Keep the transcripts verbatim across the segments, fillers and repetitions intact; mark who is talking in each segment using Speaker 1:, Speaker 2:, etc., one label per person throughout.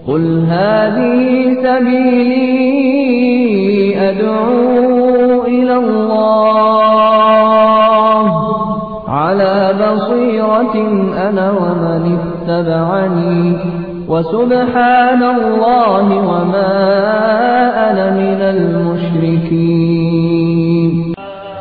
Speaker 1: قل هذه سبيلي أدعو إلى الله على بصيرة أنا ومن اتبعني وسبحان الله وما أنا من المشركين.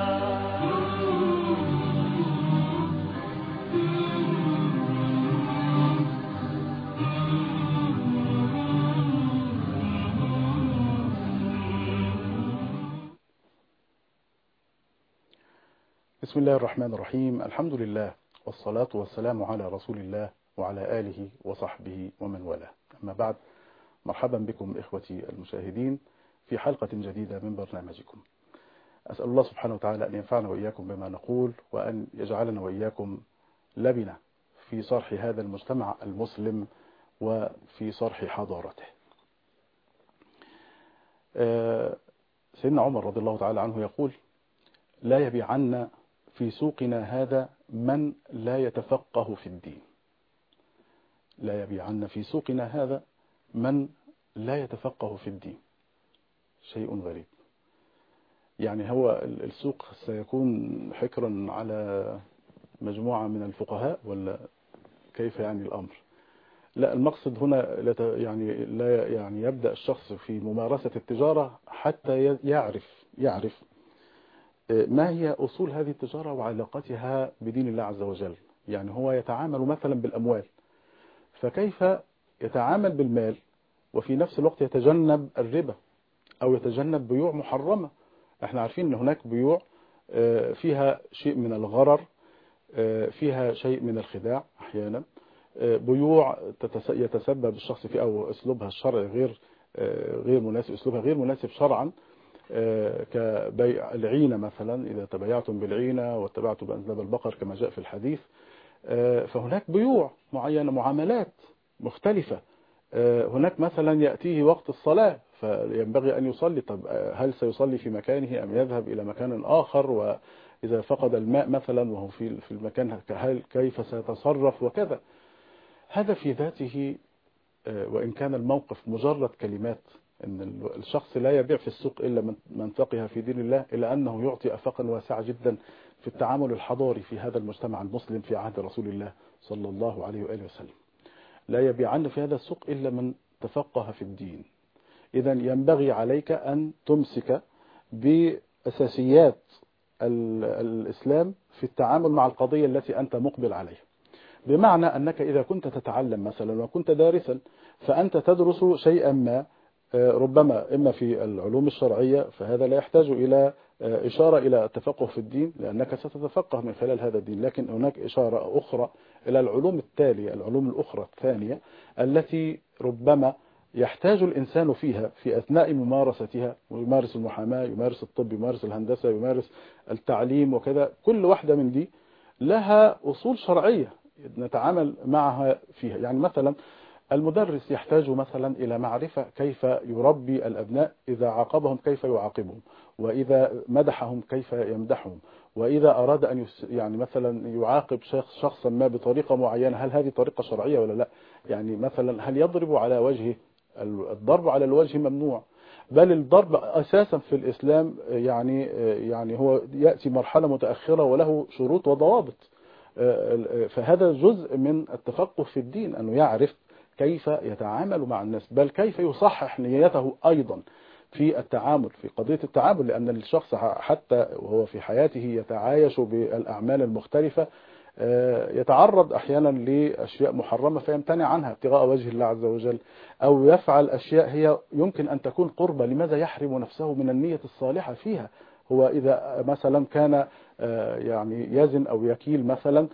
Speaker 2: بسم الله الرحمن الرحيم. الحمد لله والصلاة والسلام على رسول الله وعلى آله وصحبه ومن والاه. أما بعد، مرحبا بكم إخوتي المشاهدين في حلقة جديدة من برنامجكم. أسأل الله سبحانه وتعالى أن ينفعنا وإياكم بما نقول، وأن يجعلنا وإياكم لبنة في صرح هذا المجتمع المسلم وفي صرح حضارته. سيدنا عمر رضي الله تعالى عنه يقول: لا يبيعن في سوقنا هذا من لا يتفقه في الدين. لا يبيعن في سوقنا هذا من لا يتفقه في الدين. شيء غريب. يعني هو السوق سيكون حكرا على مجموعة من الفقهاء ولا كيف يعني الأمر؟ لا، المقصد هنا يعني لا يعني يبدأ الشخص في ممارسة التجارة حتى يعرف يعرف ما هي أصول هذه التجارة وعلاقتها بدين الله عز وجل. يعني هو يتعامل مثلا بالأموال، فكيف يتعامل بالمال وفي نفس الوقت يتجنب الربا أو يتجنب بيوع محرمة؟ احنا عارفين أن هناك بيوع فيها شيء من الغرر، فيها شيء من الخداع أحيانا، بيوع يتسبب الشخص فيه أو أسلوبها الشرعي غير غير مناسب، أسلوبها غير مناسب شرعا، كبيع العينة مثلا، إذا تبايعتم بالعينة واتبعتم بأذناب البقر كما جاء في الحديث. فهناك بيوع معينة، معاملات مختلفة. هناك مثلا يأتيه وقت الصلاة فينبغي أن يصلي، طب هل سيصلي في مكانه أم يذهب إلى مكان آخر؟ وإذا فقد الماء مثلا وهو في في المكان هل كيف سيتصرف وكذا؟ هذا في ذاته، وإن كان الموقف مجرد كلمات أن الشخص لا يبيع في السوق إلا من فقه في دين الله، إلا أنه يعطي أفاقا واسعة جدا في التعامل الحضاري في هذا المجتمع المسلم في عهد رسول الله صلى الله عليه وآله وسلم. لا يبيعن في هذا السوق إلا من تفقه في الدين. إذا ينبغي عليك أن تمسك بأساسيات الإسلام في التعامل مع القضية التي أنت مقبل عليها. بمعنى أنك إذا كنت تتعلم مثلا وكنت دارسا، فأنت تدرس شيئا ما ربما إما في العلوم الشرعية، فهذا لا يحتاج إلى إشارة إلى التفقه في الدين لأنك ستتفقه من خلال هذا الدين. لكن هناك إشارة أخرى إلى العلوم التالية، العلوم الأخرى الثانية التي ربما يحتاج الإنسان فيها في أثناء ممارستها، يمارس المحاماة، يمارس الطب، يمارس الهندسة، يمارس التعليم وكذا. كل واحدة من دي لها أصول شرعية نتعامل معها فيها. يعني مثلا المدرس يحتاج مثلا إلى معرفة كيف يربي الأبناء، إذا عاقبهم كيف يعاقبهم، وإذا مدحهم كيف يمدحهم، وإذا أراد أن يعني مثلا يعاقب شخص شخصا ما بطريقة معينة، هل هذه طريقة شرعية ولا لا؟ يعني مثلا هل يضرب على وجهه؟ الضرب على الوجه ممنوع، بل الضرب أساسا في الإسلام يعني يعني هو يأتي مرحلة متأخرة وله شروط وضوابط. فهذا جزء من التفقه في الدين، أنه يعرف كيف يتعامل مع الناس، بل كيف يصحح نيته أيضا في التعامل، في قضية التعامل. لأن الشخص حتى وهو في حياته يتعايش بالأعمال المختلفة يتعرض أحيانا لأشياء محرمة فيمتنع عنها ابتغاء وجه الله عز وجل، أو يفعل أشياء هي يمكن أن تكون قربة. لماذا يحرم نفسه من النية الصالحة فيها؟ هو إذا مثلا كان يعني يزن أو يكيل مثلا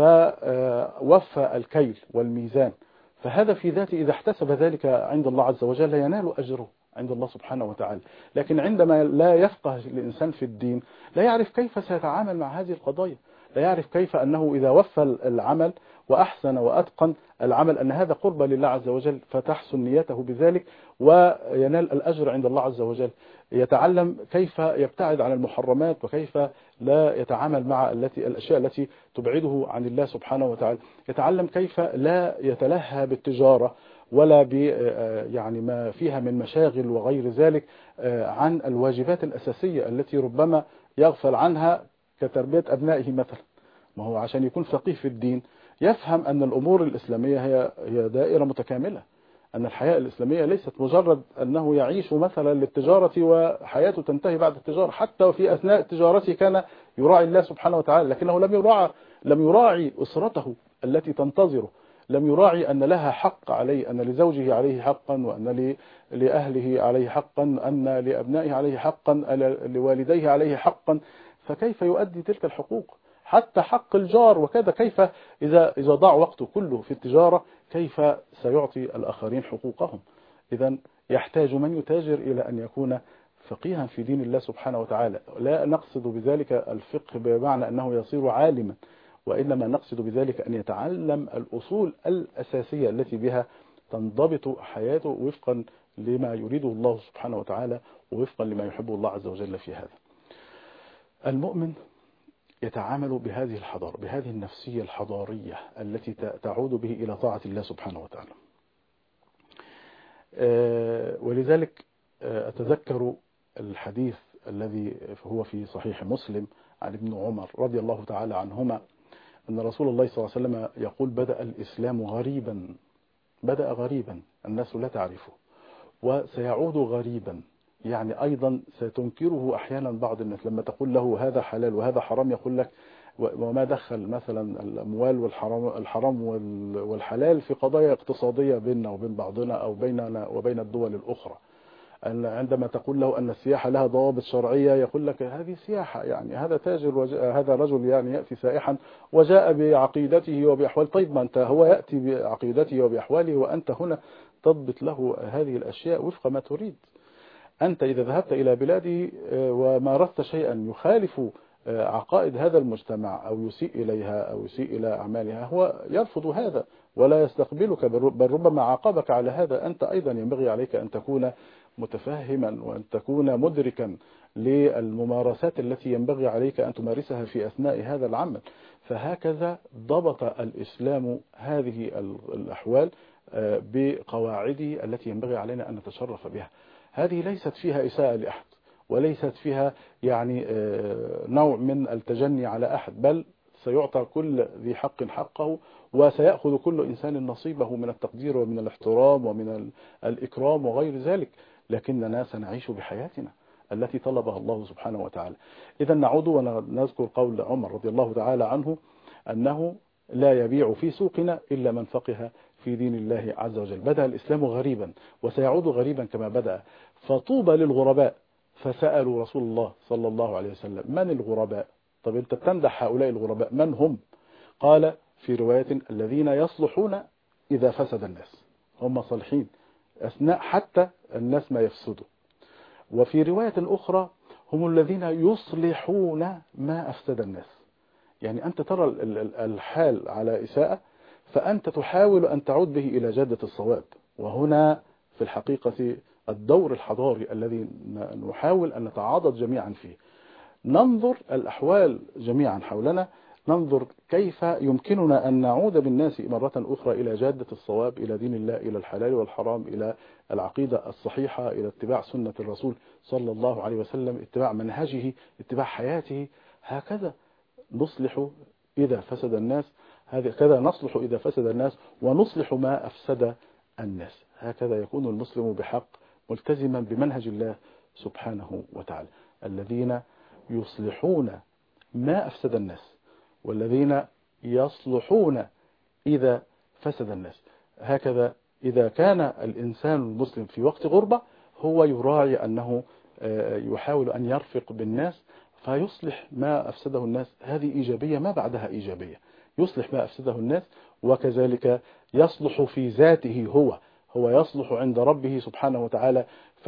Speaker 2: فوفى الكيل والميزان، فهذا في ذاته إذا احتسب ذلك عند الله عز وجل ينال أجره عند الله سبحانه وتعالى. لكن عندما لا يفقه الإنسان في الدين لا يعرف كيف سيتعامل مع هذه القضايا، لا يعرف كيف أنه إذا وفى العمل وأحسن وأتقن العمل أن هذا قرب لله عز وجل فتحسن نيته بذلك وينال الأجر عند الله عز وجل. يتعلم كيف يبتعد عن المحرمات وكيف لا يتعامل مع التي الأشياء التي تبعده عن الله سبحانه وتعالى. يتعلم كيف لا يتلهى بالتجارة ولا ب يعني ما فيها من مشاغل وغير ذلك عن الواجبات الأساسية التي ربما يغفل عنها كتربية أبنائه مثلا. ما هو عشان يكون فقيه في الدين يفهم أن الأمور الإسلامية هي هي دائرة متكاملة، أن الحياة الإسلامية ليست مجرد أنه يعيش مثلا للتجارة وحياته تنتهي بعد التجارة، حتى وفي أثناء تجارته كان يراعي الله سبحانه وتعالى، لكنه لم يراعي لم يراعي أسرته التي تنتظره، لم يراعي أن لها حق عليه، أن لزوجه عليه حقا، وأن لأهله عليه حقا، أن لأبنائه عليه حقا، لوالديه عليه حقا. فكيف يؤدي تلك الحقوق؟ حتى حق الجار وكذا، كيف إذا إذا ضاع وقته كله في التجارة كيف سيعطي الآخرين حقوقهم؟ إذا يحتاج من يتاجر إلى أن يكون فقيها في دين الله سبحانه وتعالى. لا نقصد بذلك الفقه بمعنى أنه يصير عالما، وإنما نقصد بذلك أن يتعلم الأصول الأساسية التي بها تنضبط حياته وفقا لما يريده الله سبحانه وتعالى، ووفقا لما يحبه الله عز وجل في هذا. المؤمن يتعامل بهذه الحضارة، بهذه النفسية الحضارية التي تعود به إلى طاعة الله سبحانه وتعالى. ولذلك أتذكر الحديث الذي هو في صحيح مسلم عن ابن عمر رضي الله تعالى عنهما أن رسول الله صلى الله عليه وسلم يقول: بدأ الإسلام غريبا، بدأ غريبا الناس لا تعرفه، وسيعود غريبا، يعني أيضا ستنكره أحيانا بعض الناس لما تقول له هذا حلال وهذا حرام، يقول لك وما دخل مثلا الأموال والحرام الحرام والحلال في قضايا اقتصادية بيننا وبين بعضنا أو بيننا وبين الدول الأخرى. عندما تقول له أن السياحة لها ضوابط شرعية يقول لك هذه سياحة، يعني هذا تاجر هذا رجل يعني يأتي سائحا وجاء بعقيدته وبأحواله. طيب ما أنت هو يأتي بعقيدته وبأحواله وأنت هنا تضبط له هذه الأشياء وفق ما تريد. أنت إذا ذهبت إلى بلاده ومارست شيئا يخالف عقائد هذا المجتمع أو يسيء إليها أو يسيء إلى أعمالها، هو يرفض هذا ولا يستقبلك، بل ربما عاقبك على هذا. أنت أيضا ينبغي عليك أن تكون متفهما وأن تكون مدركا للممارسات التي ينبغي عليك أن تمارسها في أثناء هذا العمل. فهكذا ضبط الإسلام هذه الأحوال بقواعده التي ينبغي علينا أن نتشرف بها. هذه ليست فيها إساءة لأحد، وليست فيها يعني نوع من التجني على أحد، بل سيعطى كل ذي حق حقه، وسيأخذ كل إنسان نصيبه من التقدير ومن الاحترام ومن الإكرام وغير ذلك، لكننا سنعيش بحياتنا التي طلبها الله سبحانه وتعالى. إذا نعود ونذكر قول عمر رضي الله تعالى عنه أنه لا يبيع في سوقنا إلا من فقه في دين الله عز وجل. بدأ الإسلام غريبا وسيعود غريبا كما بدأ، فطوبى للغرباء. فسألوا رسول الله صلى الله عليه وسلم: من الغرباء؟ طب أنت تمدح هؤلاء الغرباء، من هم؟ قال في رواية: الذين يصلحون إذا فسد الناس. هم صالحين أثناء حتى الناس ما يفسدوا. وفي رواية أخرى: هم الذين يصلحون ما أفسد الناس. يعني أنت ترى الحال على إساءة فأنت تحاول أن تعود به إلى جادة الصواب. وهنا في الحقيقة الدور الحضاري الذي نحاول أن نتعاضد جميعا فيه. ننظر الأحوال جميعا حولنا، ننظر كيف يمكننا أن نعود بالناس مرة أخرى إلى جادة الصواب، إلى دين الله، إلى الحلال والحرام، إلى العقيدة الصحيحة، إلى اتباع سنة الرسول صلى الله عليه وسلم، اتباع منهجه، اتباع حياته. هكذا نصلح إذا فسد الناس، هكذا نصلح إذا فسد الناس ونصلح ما أفسد الناس. هكذا يكون المسلم بحق ملتزما بمنهج الله سبحانه وتعالى. الذين يصلحون ما أفسد الناس والذين يصلحون إذا فسد الناس. هكذا إذا كان الإنسان المسلم في وقت غربة هو يراعي أنه يحاول أن يرفق بالناس فيصلح ما أفسده الناس. هذه إيجابية ما بعدها إيجابية. يصلح ما أفسده الناس، وكذلك يصلح في ذاته هو هو يصلح عند ربه سبحانه وتعالى.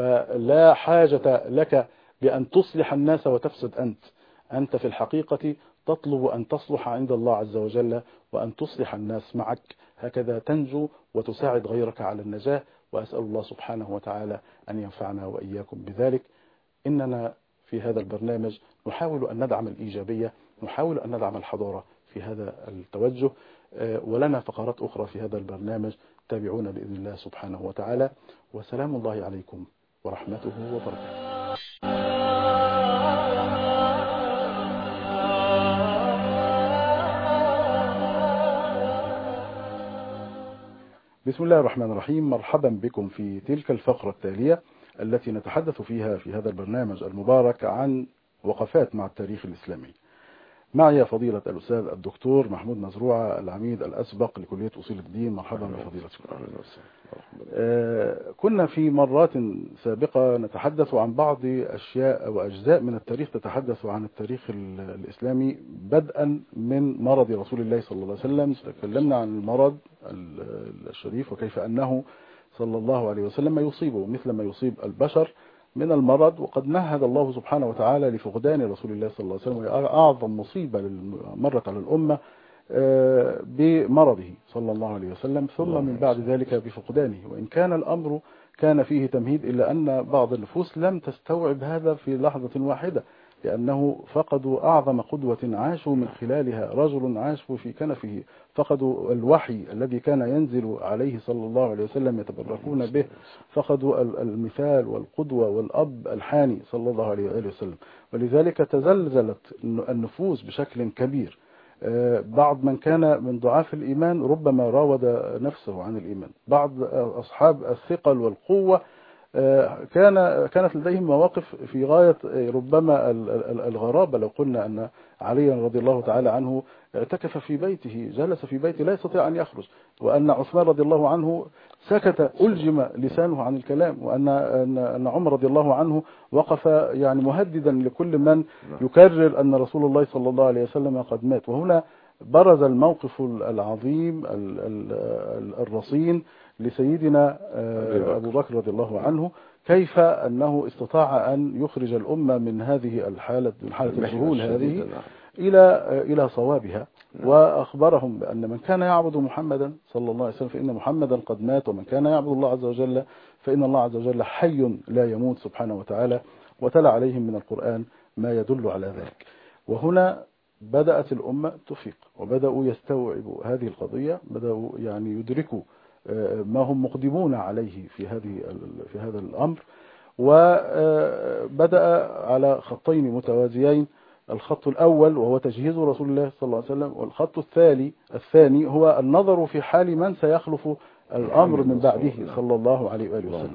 Speaker 2: فلا حاجة لك بأن تصلح الناس وتفسد أنت. أنت في الحقيقة تطلب أن تصلح عند الله عز وجل وأن تصلح الناس معك. هكذا تنجو وتساعد غيرك على النجاة. وأسأل الله سبحانه وتعالى أن ينفعنا وإياكم بذلك. إننا في هذا البرنامج نحاول أن ندعم الإيجابية، نحاول أن ندعم الحضارة في هذا التوجه، ولنا فقرات أخرى في هذا البرنامج تابعونا بإذن الله سبحانه وتعالى، وسلام الله عليكم ورحمته وبركاته. بسم الله الرحمن الرحيم. مرحبا بكم في تلك الفقرة التالية التي نتحدث فيها في هذا البرنامج المبارك عن وقفات مع التاريخ الإسلامي. معي فضيلة الأستاذ الدكتور محمود مزروعة، العميد الأسبق لكلية أصول الدين. مرحبا بفضيلتكم. آه كنا في مرات سابقة نتحدث عن بعض أشياء وأجزاء من التاريخ تتحدث عن التاريخ الإسلامي، بدءا من مرض رسول الله صلى الله عليه وسلم. تكلمنا عن المرض الشريف وكيف أنه صلى الله عليه وسلم يصيبه مثل ما يصيب البشر من المرض، وقد مهد الله سبحانه وتعالى لفقدان رسول الله صلى الله عليه وسلم، وهي أعظم مصيبة مرت على الأمة بمرضه صلى الله عليه وسلم، ثم من بعد ذلك بفقدانه. وإن كان الأمر كان فيه تمهيد، إلا أن بعض النفوس لم تستوعب هذا في لحظة واحدة، لأنه فقدوا أعظم قدوة عاشوا من خلالها، رجل عاش في كنفه، فقدوا الوحي الذي كان ينزل عليه صلى الله عليه وسلم يتبركون به، فقدوا المثال والقدوة والأب الحاني صلى الله عليه وسلم. ولذلك تزلزلت النفوس بشكل كبير. بعض من كان من ضعاف الإيمان ربما راود نفسه عن الإيمان، بعض أصحاب الثقل والقوة كان كانت لديهم مواقف في غاية ربما الغرابة. لو قلنا أن علي رضي الله تعالى عنه اعتكف في بيته، جلس في بيته لا يستطيع أن يخرج، وأن عثمان رضي الله عنه سكت ألجم لسانه عن الكلام، وأن أن عمر رضي الله عنه وقف يعني مهددا لكل من يكرر أن رسول الله صلى الله عليه وسلم قد مات. وهنا برز الموقف العظيم الرصين لسيدنا أبو بكر رضي الله عنه، كيف أنه استطاع أن يخرج الأمة من هذه الحالة، من حالة الذهول هذه إلى إلى صوابها، وأخبرهم بأن من كان يعبد محمدا صلى الله عليه وسلم فإن محمدا قد مات، ومن كان يعبد الله عز وجل فإن الله عز وجل حي لا يموت سبحانه وتعالى، وتلا عليهم من القرآن ما يدل على ذلك. وهنا بدأت الأمة تفيق، وبدأوا يستوعبوا هذه القضية، بدأوا يعني يدركوا ما هم مقدمون عليه في هذه في هذا الأمر. وبدأ على خطين متوازيين، الخط الأول وهو تجهيز رسول الله صلى الله عليه وسلم، والخط الثاني الثاني هو النظر في حال من سيخلف الأمر من بعده صلى الله عليه وآله وسلم.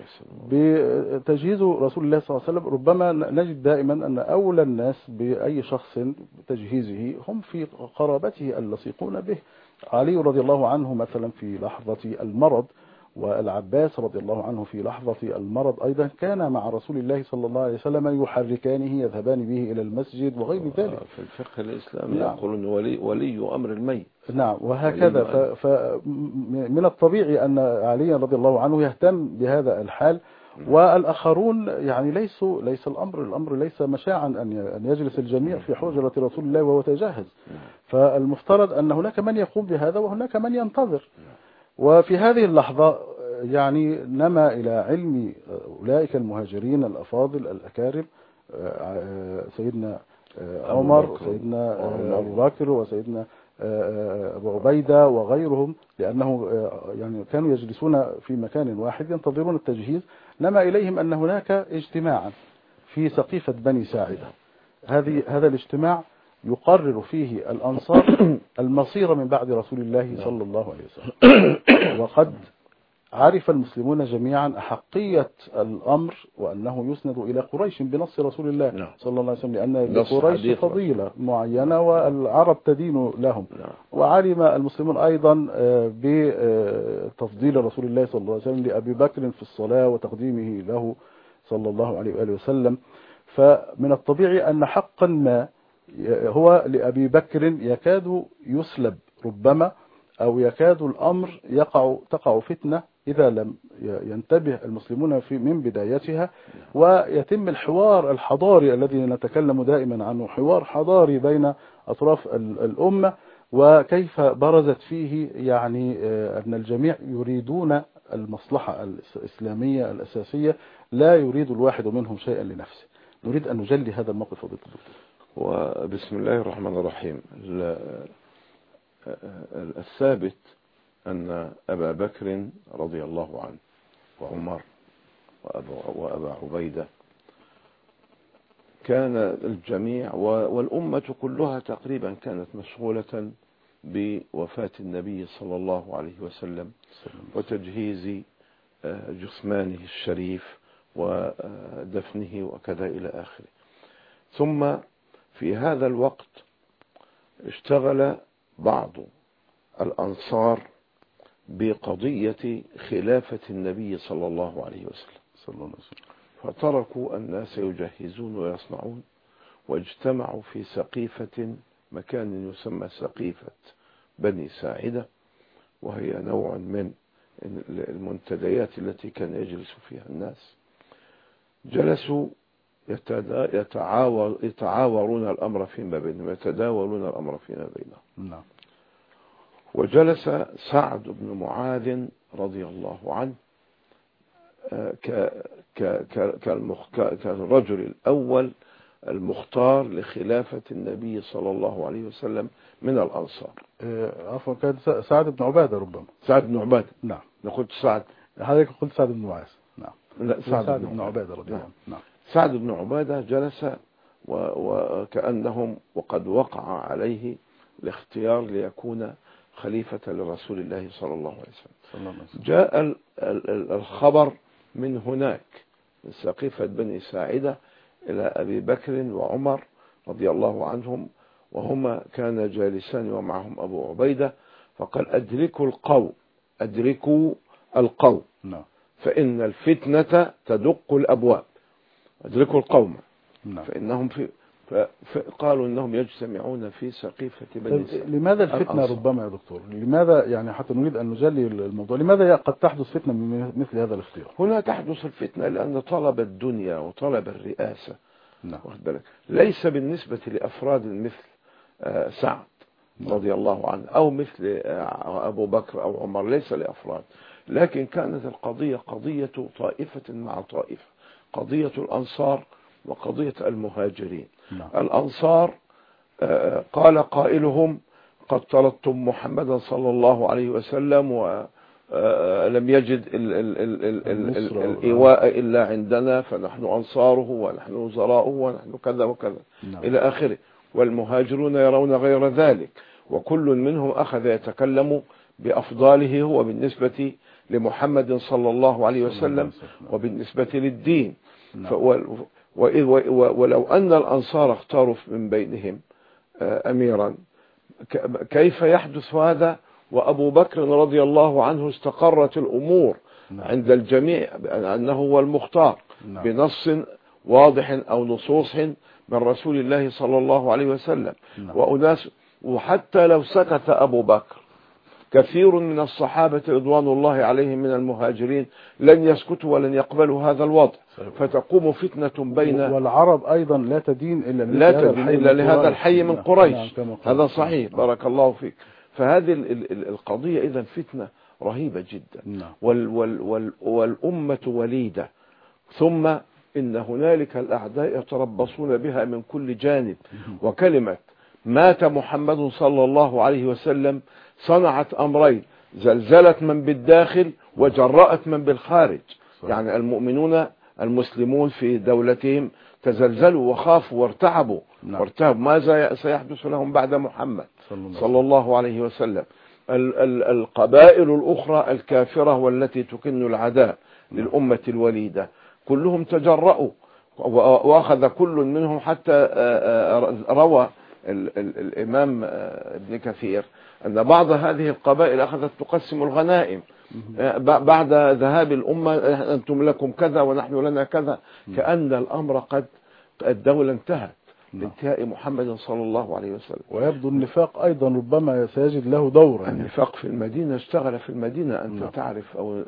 Speaker 2: بتجهيز رسول الله صلى الله عليه وسلم ربما نجد دائما أن أولى الناس بأي شخص بتجهيزه هم في قرابته اللصيقون به. علي رضي الله عنه مثلا في لحظة المرض، والعباس رضي الله عنه في لحظة المرض أيضا كان مع رسول الله صلى الله عليه وسلم يحركانه يذهبان به إلى المسجد وغير ذلك.
Speaker 3: في الفقه الإسلامي نعم. يقولون ولي, ولي أمر الميت.
Speaker 2: نعم، وهكذا. فمن الطبيعي أن علي رضي الله عنه يهتم بهذا الحال، والآخرون يعني ليسوا ليس الأمر الأمر ليس مشاعا أن يجلس الجميع في حجرة رسول الله وهو تجهز. فالمفترض أن هناك من يقوم بهذا وهناك من ينتظر. وفي هذه اللحظة يعني نما إلى علم أولئك المهاجرين الأفاضل الأكارم، سيدنا عمر وسيدنا أبو بكر وسيدنا أبو عبيدة وغيرهم، لأنه يعني كانوا يجلسون في مكان واحد ينتظرون التجهيز. نما إليهم أن هناك اجتماعا في سقيفة بني ساعدة. هذه هذا الاجتماع يقرر فيه الأنصار المصير من بعد رسول الله صلى الله عليه وسلم. وقد عرف المسلمون جميعا أحقية الأمر، وأنه يسند إلى قريش بنص رسول الله صلى الله عليه وسلم، لأن لقريش فضيلة معينة والعرب تدين لهم. وعلم المسلمون أيضا بتفضيل رسول الله صلى الله عليه وسلم لأبي بكر في الصلاة وتقديمه له صلى الله عليه وآله وسلم. فمن الطبيعي أن حقا ما هو لأبي بكر يكاد يسلب ربما، أو يكاد الأمر يقع تقع فتنة إذا لم ينتبه المسلمون في من بدايتها، ويتم الحوار الحضاري الذي نتكلم دائما عنه، حوار حضاري بين أطراف الأمة، وكيف برزت فيه يعني أن الجميع يريدون المصلحة الإسلامية الأساسية، لا يريد الواحد منهم شيئا لنفسه. نريد أن نجلي هذا الموقف فضيلة الدكتور.
Speaker 3: وبسم الله الرحمن الرحيم. الثابت أن أبا بكر رضي الله عنه وعمر وأبا, وأبا عبيدة كان الجميع والأمة كلها تقريبا كانت مشغولة بوفاة النبي صلى الله عليه وسلم وتجهيز جثمانه الشريف ودفنه وكذا إلى آخره. ثم في هذا الوقت اشتغل بعض الأنصار بقضية خلافة النبي صلى الله عليه وسلم صلى الله عليه وسلم فتركوا الناس يجهزون ويصنعون واجتمعوا في سقيفة مكان يسمى سقيفة بني ساعدة، وهي نوع من المنتديات التي كان يجلس فيها الناس. جلسوا يتعاور يتعاورون الأمر فيما بينهم، يتداولون الأمر فيما بينهم.
Speaker 2: نعم.
Speaker 3: وجلس سعد بن معاذ رضي الله عنه كالرجل الأول المختار لخلافة النبي صلى الله عليه وسلم من الأنصار.
Speaker 2: عفوا كان سعد بن عبادة ربما.
Speaker 3: سعد بن عبادة.
Speaker 2: نعم.
Speaker 3: نقول سعد.
Speaker 2: حضرتك قلت سعد بن معاذ. نعم.
Speaker 3: لا
Speaker 2: سعد, سعد بن عبادة رضي الله عنه.
Speaker 3: نعم. سعد بن عبادة جلس وكأنهم وقد وقع عليه الاختيار ليكون خليفة لرسول الله صلى الله عليه وسلم. جاء الخبر من هناك من سقيفة بني ساعدة إلى أبي بكر وعمر رضي الله عنهم، وهما كان جالسان ومعهم أبو عبيدة، فقال أدركوا القوم أدركوا القوم فإن الفتنة تدق الأبواب. أدركوا القوم فإنهم في فقالوا انهم يجتمعون في سقيفة بني ساعدة.
Speaker 2: لماذا الفتنة الأنصار. ربما يا دكتور لماذا يعني حتى نريد ان نجلي الموضوع، لماذا قد تحدث فتنة من مثل هذا الاختيار؟
Speaker 3: هنا تحدث الفتنة لان طلب الدنيا وطلب الرئاسة
Speaker 2: نعم.
Speaker 3: واخد بالك ليس بالنسبة لافراد مثل سعد رضي الله عنه او مثل ابو بكر او عمر، ليس لافراد، لكن كانت القضية قضية طائفة مع طائفة، قضية الانصار وقضية المهاجرين.
Speaker 2: نعم.
Speaker 3: الأنصار قال قائلهم قد طردتم محمدا صلى الله عليه وسلم ولم يجد الإيواء إلا عندنا فنحن أنصاره ونحن وزراؤه ونحن كذا وكذا. نعم. إلى آخره. والمهاجرون يرون غير ذلك، وكل منهم أخذ يتكلم بأفضاله هو بالنسبة لمحمد صلى الله عليه وسلم وبالنسبة للدين. نعم. ولو أن الأنصار اختاروا من بينهم أميرا كيف يحدث هذا وأبو بكر رضي الله عنه استقرت الأمور عند الجميع أنه هو المختار بنص واضح أو نصوص من رسول الله صلى الله عليه وسلم. وأناس وحتى لو سكت أبو بكر كثير من الصحابة رضوان الله عليهم من المهاجرين لن يسكتوا ولن يقبلوا هذا الوضع، فتقوم فتنة بين
Speaker 2: والعرب أيضا لا تدين إلا,
Speaker 3: لا تدين إلا لهذا الحي من قريش. هذا صحيح. بارك الله فيك. فهذه القضية إذن فتنة رهيبة جدا. وال وال وال والأمة وليدة، ثم إن هنالك الأعداء يتربصون بها من كل جانب، وكلمة مات محمد صلى الله عليه وسلم صنعت أمرين، زلزلت من بالداخل وجرأت من بالخارج. يعني المؤمنون المسلمون في دولتهم تزلزلوا وخافوا وارتعبوا. نعم. وارتعبوا ماذا سيحدث لهم بعد محمد صلى الله عليه وسلم. ال ال القبائل الأخرى الكافرة والتي تكن العداء للأمة الوليدة كلهم تجرأوا، وأخذ كل منهم حتى روى ال ال الإمام ابن كثير أن بعض هذه القبائل أخذت تقسم الغنائم بعد ذهاب الأمة، أنتم لكم كذا ونحن لنا كذا، كأن الأمر قد الدولة انتهت بانتهاء محمد صلى الله عليه وسلم.
Speaker 2: ويبدو النفاق أيضا ربما سيجد له دورا.
Speaker 3: النفاق في المدينة اشتغل في المدينة. أنت تعرف أو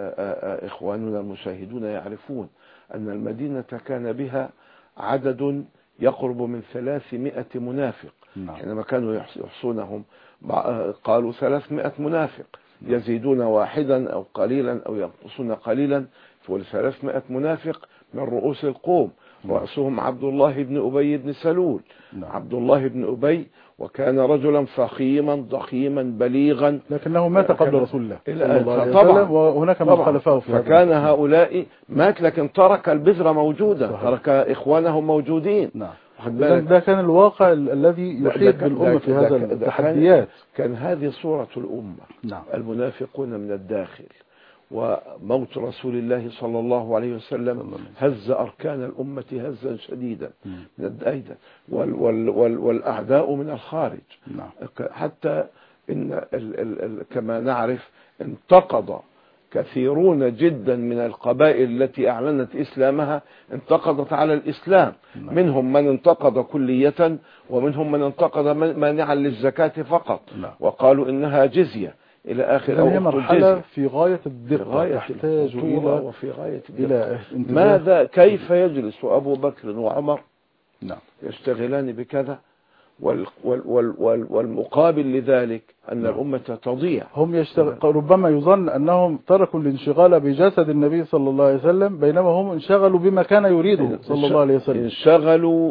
Speaker 3: إخواننا المشاهدون يعرفون أن المدينة كان بها عدد يقرب من ثلاثمائة منافق. حينما كانوا يحصونهم قالوا ثلاثمائة منافق، يزيدون واحدا أو قليلا أو ينقصون قليلا، فثلاثمائة منافق من رؤوس القوم. رأسهم عبد الله بن أبي بن سلول. نعم. عبد الله بن أبي وكان رجلا فخيما ضخيما بليغا،
Speaker 2: لكنه مات قبل رسول الله صلى الله عليه وسلم، وهناك من خلفه في
Speaker 3: فكان هؤلاء مات، لكن ترك البذرة موجودة. صحيح. ترك إخوانهم موجودين.
Speaker 2: نعم. ده كان الواقع الذي يحيط بالأمة في هذا التحديات.
Speaker 3: كان هذه صورة الأمة.
Speaker 2: نعم.
Speaker 3: المنافقون من الداخل، وموت رسول الله صلى الله عليه وسلم هز أركان الأمة هزا شديدا من الدائدة، وال وال وال والأعداء من الخارج.
Speaker 2: نعم.
Speaker 3: حتى إن ال ال ال كما نعرف انتقض كثيرون جدا من القبائل التي أعلنت إسلامها، انتقضت على الإسلام. نعم. منهم من انتقض كلية، ومنهم من انتقض مانعا للزكاة فقط.
Speaker 2: نعم.
Speaker 3: وقالوا إنها جزية إلى آخر.
Speaker 2: هي مرحلة في غاية الدقة، تحتاج إلى
Speaker 3: وفي غاية
Speaker 2: إلى
Speaker 3: ماذا كيف يجلس أبو بكر وعمر
Speaker 2: نعم.
Speaker 3: يشتغلان بكذا، وال وال وال وال والمقابل لذلك أن نعم. الأمة تضيع.
Speaker 2: هم يشتغل ربما يظن أنهم تركوا الانشغال بجسد النبي صلى الله عليه وسلم، بينما هم انشغلوا بما كان يريده صلى الله عليه وسلم.
Speaker 3: انشغلوا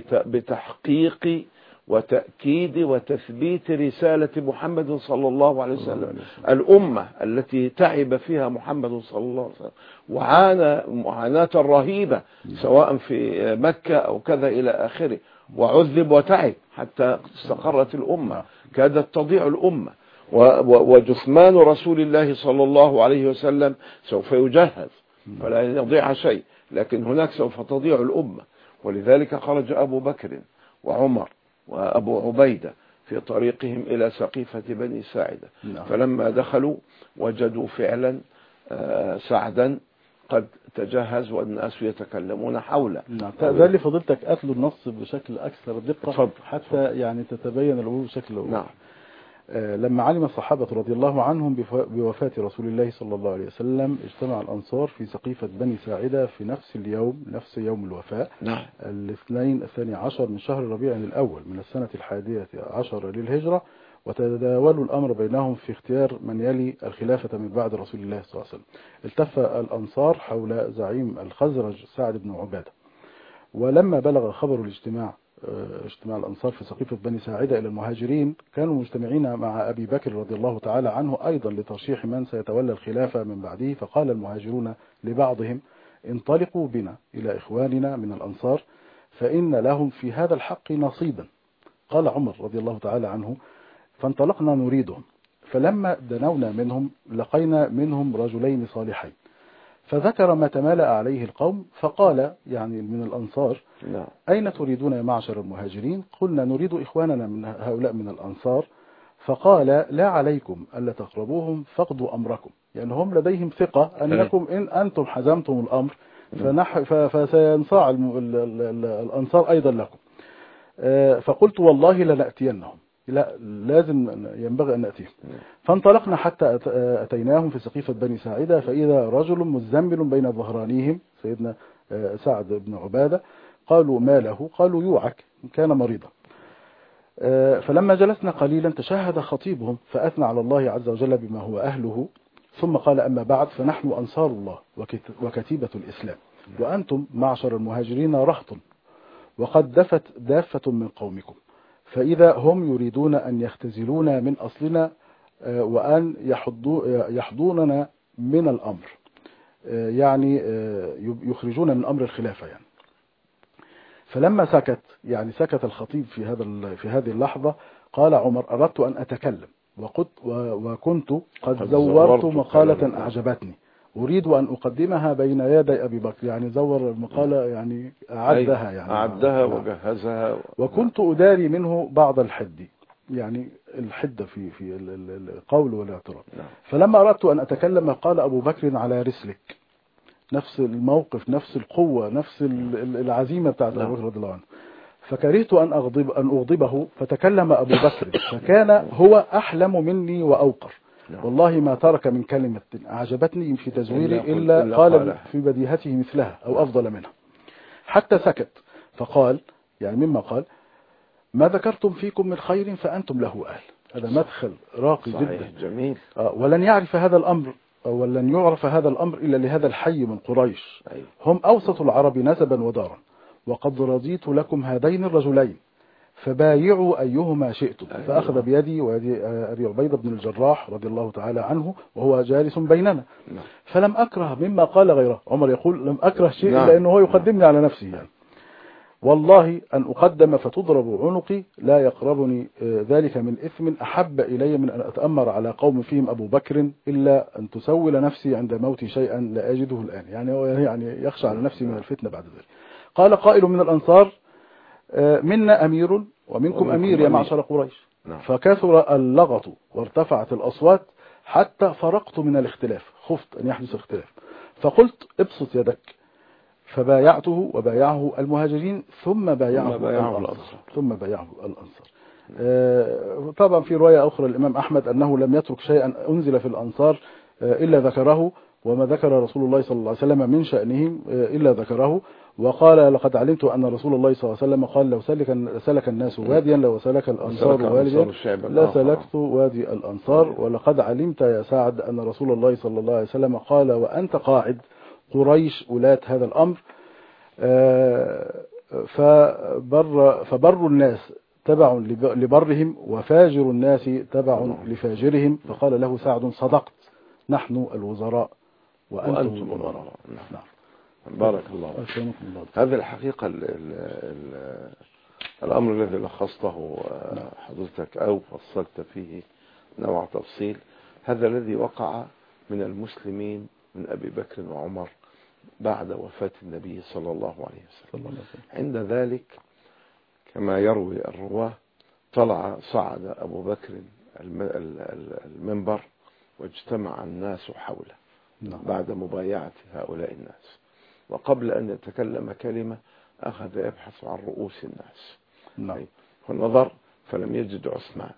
Speaker 3: بتحقيق وتأكيد وتثبيت رسالة محمد صلى الله عليه وسلم. الأمة التي تعب فيها محمد صلى الله عليه وسلم وعانى معاناة رهيبة سواء في مكة أو كذا إلى آخره، وعذب وتعب حتى استقرت الأمة، كادت تضيع الأمة، وجثمان رسول الله صلى الله عليه وسلم سوف يجهز فلا يضيع شيء، لكن هناك سوف تضيع الأمة. ولذلك خرج أبو بكر وعمر وأبو عبيدة في طريقهم إلى سقيفة بني ساعدة.
Speaker 2: نعم.
Speaker 3: فلما دخلوا وجدوا فعلا سعدا قد تجهز والناس يتكلمون حوله.
Speaker 2: نعم. تأذن لي فضيلتك أتلو النص بشكل أكثر دقة.
Speaker 3: فضل.
Speaker 2: حتى فضل. يعني تتبين الأمور بشكل أوضح.
Speaker 3: نعم.
Speaker 2: آه لما علم الصحابة رضي الله عنهم بوفاة رسول الله صلى الله عليه وسلم، اجتمع الأنصار في سقيفة بني ساعدة في نفس اليوم، نفس يوم الوفاة.
Speaker 3: نعم.
Speaker 2: الاثنين الثاني عشر من شهر ربيع الأول من السنة الحادية عشر للهجرة، وتداولوا الأمر بينهم في اختيار من يلي الخلافة من بعد رسول الله صلى الله عليه وسلم. التف الأنصار حول زعيم الخزرج سعد بن عبادة، ولما بلغ خبر الاجتماع اجتماع الأنصار في سقيفة بني ساعدة إلى المهاجرين، كانوا مجتمعين مع أبي بكر رضي الله تعالى عنه أيضا لترشيح من سيتولى الخلافة من بعده. فقال المهاجرون لبعضهم: انطلقوا بنا إلى إخواننا من الأنصار فإن لهم في هذا الحق نصيبا. قال عمر رضي الله تعالى عنه: فانطلقنا نريدهم، فلما دنونا منهم لقينا منهم رجلين صالحين، فذكر ما تمالأ عليه القوم، فقال يعني من الأنصار:
Speaker 3: لا.
Speaker 2: أين تريدون يا معشر المهاجرين؟ قلنا: نريد إخواننا من هؤلاء من الأنصار. فقال: لا عليكم ألا تقربوهم فاقضوا أمركم، يعني هم لديهم ثقة أنكم إن أنتم حزمتم الأمر فنح فسينصاع الأنصار أيضا لكم. فقلت: والله لنأتينهم، لا لازم ينبغي أن نأتيهم. فانطلقنا حتى أتيناهم في سقيفة بني ساعدة، فإذا رجل مزمل بين ظهرانيهم سيدنا سعد بن عبادة. قالوا: ما له؟ قالوا: يوعك، كان مريضا. فلما جلسنا قليلا تشهد خطيبهم فأثنى على الله عز وجل بما هو أهله، ثم قال: أما بعد، فنحن أنصار الله وكتيبة الإسلام، وأنتم معشر المهاجرين رهط، وقد دفت دافة من قومكم، فإذا هم يريدون أن يختزلونا من أصلنا وأن يحضوننا من الأمر، يعني يخرجون من أمر الخلافة يعني. فلما سكت يعني سكت الخطيب في هذا في هذه اللحظة، قال عمر: أردت أن أتكلم وقد وكنت قد زورت مقالة أعجبتني، أريد أن أقدمها بين يدي أبي بكر، يعني زور المقالة يعني أعدها يعني
Speaker 3: أعدها وجهزها،
Speaker 2: وكنت أداري منه بعض الحد، يعني الحدة في في القول والاعتراض. فلما أردت أن أتكلم قال أبو بكر: على رسلك، نفس الموقف، نفس القوة، نفس العزيمة بتاعت أبو بكر رضي الله عنه. فكرهت أن أغضب أن أغضبه، فتكلم أبو بكر، فكان هو أحلم مني وأوقر، والله ما ترك من كلمة أعجبتني في تزويري إلا قال في بديهته مثلها أو أفضل منها، حتى سكت. فقال يعني مما قال: ما ذكرتم فيكم من خير فأنتم له أهل. هذا مدخل راقي جدا
Speaker 3: جميل.
Speaker 2: ولن يعرف هذا الأمر ولن يعرف هذا الأمر إلا لهذا الحي من قريش، هم أوسط العرب نسبا ودارا، وقد رضيت لكم هذين الرجلين فبايعوا أيهما شئتم. فأخذ بيدي ويدي أبي عبيدة بن الجراح رضي الله تعالى عنه وهو جالس بيننا. فلم أكره مما قال غيره. عمر يقول لم أكره شيء إلا أنه هو يقدمني على نفسه يعني. والله أن أقدم فتضرب عنقي لا يقربني ذلك من إثم أحب إلي من أن أتأمر على قوم فيهم أبو بكر إلا أن تسول نفسي عند موتي شيئا لا أجده الآن. يعني هو يعني يخشى على نفسي من الفتنة بعد ذلك. قال قائل من الأنصار منا أمير ومنكم أمير يا معشر قريش. فكثر اللغط وارتفعت الأصوات حتى فرقت من الاختلاف، خفت أن يحدث اختلاف، فقلت ابسط يدك، فبايعته وبايعه المهاجرين ثم بايعه الأنصار ثم بايعه الأنصار. آه طبعا في رواية أخرى الإمام أحمد أنه لم يترك شيئا أنزل في الأنصار آه إلا ذكره، وما ذكر رسول الله صلى الله عليه وسلم من شأنهم آه إلا ذكره. وقال لقد علمت أن رسول الله صلى الله عليه وسلم قال لو سلك, سلك الناس واديا لو سلك الأنصار واديا لا سلكت وادي الأنصار. ولقد علمت يا سعد أن رسول الله صلى الله عليه وسلم قال وأنت قاعد قريش ولاة هذا الأمر. فبر, فبر الناس تبع لبرهم وفاجر الناس تبع لفاجرهم. فقال له سعد صدقت نحن الوزراء وأنتم الأمراء. نعم.
Speaker 3: بارك الله فيك. هذا الحقيقة ال ال ال الأمر الذي لخصته حضرتك أو فصلت فيه نوع تفصيل، هذا الذي وقع من المسلمين من أبي بكر وعمر بعد وفاة النبي صلى الله عليه وسلم. عند ذلك كما يروي الرواه طلع صعد أبو بكر المنبر واجتمع الناس حوله بعد مبايعة هؤلاء الناس، وقبل أن يتكلم كلمة أخذ يبحث عن رؤوس الناس.
Speaker 2: نعم.
Speaker 3: فنظر فلم يجد عثمان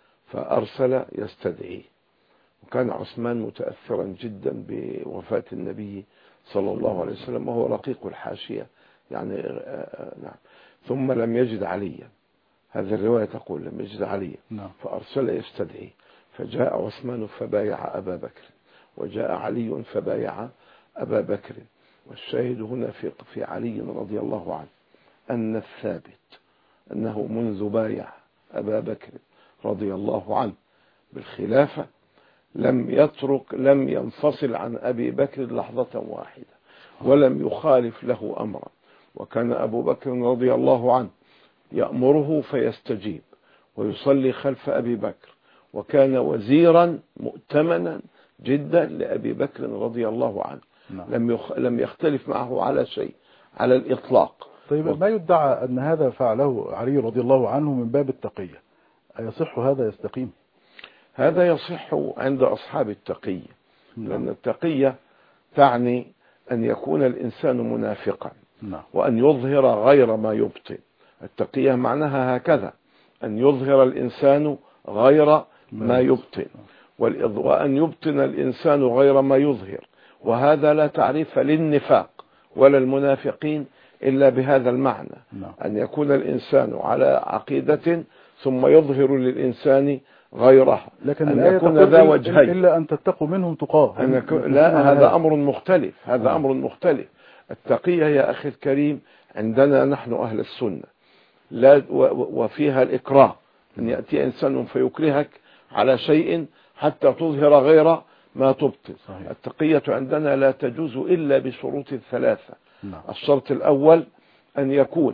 Speaker 3: فأرسل يستدعيه، وكان عثمان متأثرا جدا بوفاة النبي صلى الله عليه وسلم وهو رقيق الحاشية يعني. نعم. ثم لم يجد عليا، هذه الرواية تقول لم يجد عليا.
Speaker 2: نعم.
Speaker 3: فأرسل يستدعيه، فجاء عثمان فبايع أبا بكر، وجاء علي فبايع أبا بكر. والشاهد هنا في في علي رضي الله عنه أن الثابت أنه منذ بايع أبا بكر رضي الله عنه بالخلافة لم يترك لم ينفصل عن أبي بكر لحظة واحدة ولم يخالف له أمرا. وكان أبو بكر رضي الله عنه يأمره فيستجيب ويصلي خلف أبي بكر، وكان وزيرا مؤتمنا جدا لأبي بكر رضي الله عنه. لم يخ... لم يختلف معه على شيء على الإطلاق.
Speaker 2: طيب و... ما يدعى أن هذا فعله علي رضي الله عنه من باب التقية، أيصح هذا يستقيم؟
Speaker 3: هذا يصح عند أصحاب التقية. نعم. لأن التقية تعني أن يكون الإنسان منافقا.
Speaker 2: نعم.
Speaker 3: وأن يظهر غير ما يبطن. التقية معناها هكذا، أن يظهر الإنسان غير ما يبطن، وأن يبطن الإنسان غير ما يظهر. وهذا لا تعريف للنفاق ولا المنافقين إلا بهذا المعنى.
Speaker 2: نعم.
Speaker 3: أن يكون الإنسان على عقيدة ثم يظهر للإنسان غيرها،
Speaker 2: لكن
Speaker 3: أن يكون ذا وجهين
Speaker 2: إلا أن تتقوا منهم تقاه.
Speaker 3: لا، هذا أمر مختلف. هذا أمر مختلف. التقية يا أخي الكريم عندنا نحن أهل السنة لا وفيها الإكراه، أن يأتي إنسان فيكرهك على شيء حتى تظهر غير ما تبطل.
Speaker 2: صحيح.
Speaker 3: التقية عندنا لا تجوز إلا بشروط ثلاثة.
Speaker 2: نعم.
Speaker 3: الشرط الأول أن يكون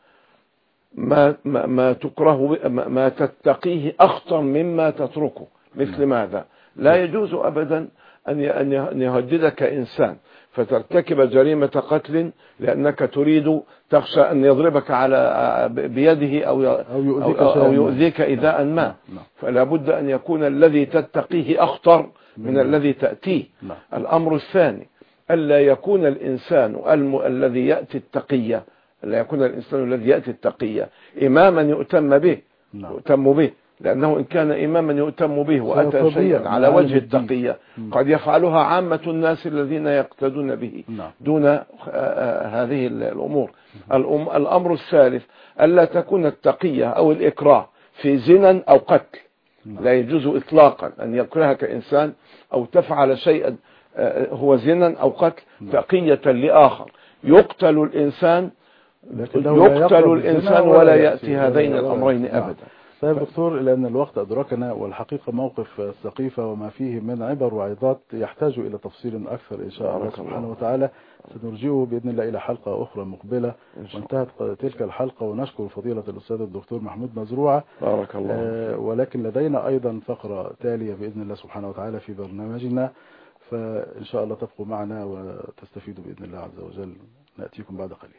Speaker 3: ما, ما, ما تكره ما تتقيه أخطر مما تتركه. مثل نعم. ماذا؟ لا يجوز أبدا أن يهددك إنسان فترتكب جريمة قتل لأنك تريد تخشى أن يضربك على بيده أو أو يؤذيك إيذاء ما. فلا بد أن يكون الذي تتقيه أخطر من الذي تأتيه. الأمر الثاني ألا يكون الإنسان الم... الذي يأتي التقية ألا يكون الإنسان الذي يأتي التقية إماما يؤتم به يؤتم به لأنه إن كان إماما يؤتم به وأتى شيئا على وجه التقية قد يفعلها عامة الناس الذين يقتدون به دون هذه الأمور. الأمر الثالث ألا تكون التقية أو الإكراه في زنا أو قتل. لا يجوز إطلاقا أن يكرهك إنسان أو تفعل شيئا هو زنا أو قتل تقية لآخر. يقتل الإنسان يقتل الإنسان ولا يأتي هذين الأمرين أبدا.
Speaker 2: طيب دكتور، لأن الوقت أدركنا، والحقيقة موقف السقيفة وما فيه من عبر وعظات يحتاج إلى تفصيل أكثر إن شاء الله سبحانه وتعالى. سنرجعه بإذن الله إلى حلقة أخرى مقبلة. وانتهت تلك الحلقة، ونشكر فضيلة الأستاذ الدكتور محمود مزروعة
Speaker 3: بارك الله.
Speaker 2: آه ولكن لدينا أيضا فقرة تالية بإذن الله سبحانه وتعالى في برنامجنا، فإن شاء الله تبقوا معنا وتستفيدوا بإذن الله عز وجل. نأتيكم بعد قليل.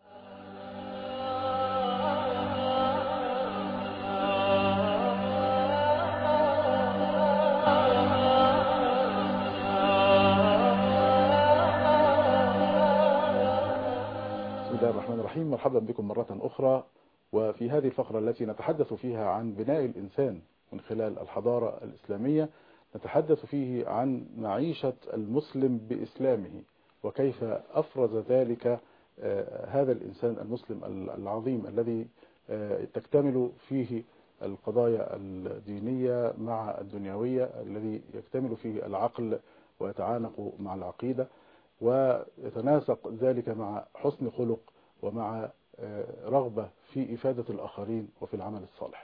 Speaker 2: مرحبا بكم مرة أخرى، وفي هذه الفقرة التي نتحدث فيها عن بناء الإنسان من خلال الحضارة الإسلامية، نتحدث فيه عن معيشة المسلم بإسلامه، وكيف أفرز ذلك هذا الإنسان المسلم العظيم الذي تكتمل فيه القضايا الدينية مع الدنيوية، الذي يكتمل فيه العقل ويتعانق مع العقيدة، ويتناسق ذلك مع حسن خلق ومع رغبة في إفادة الآخرين وفي العمل الصالح.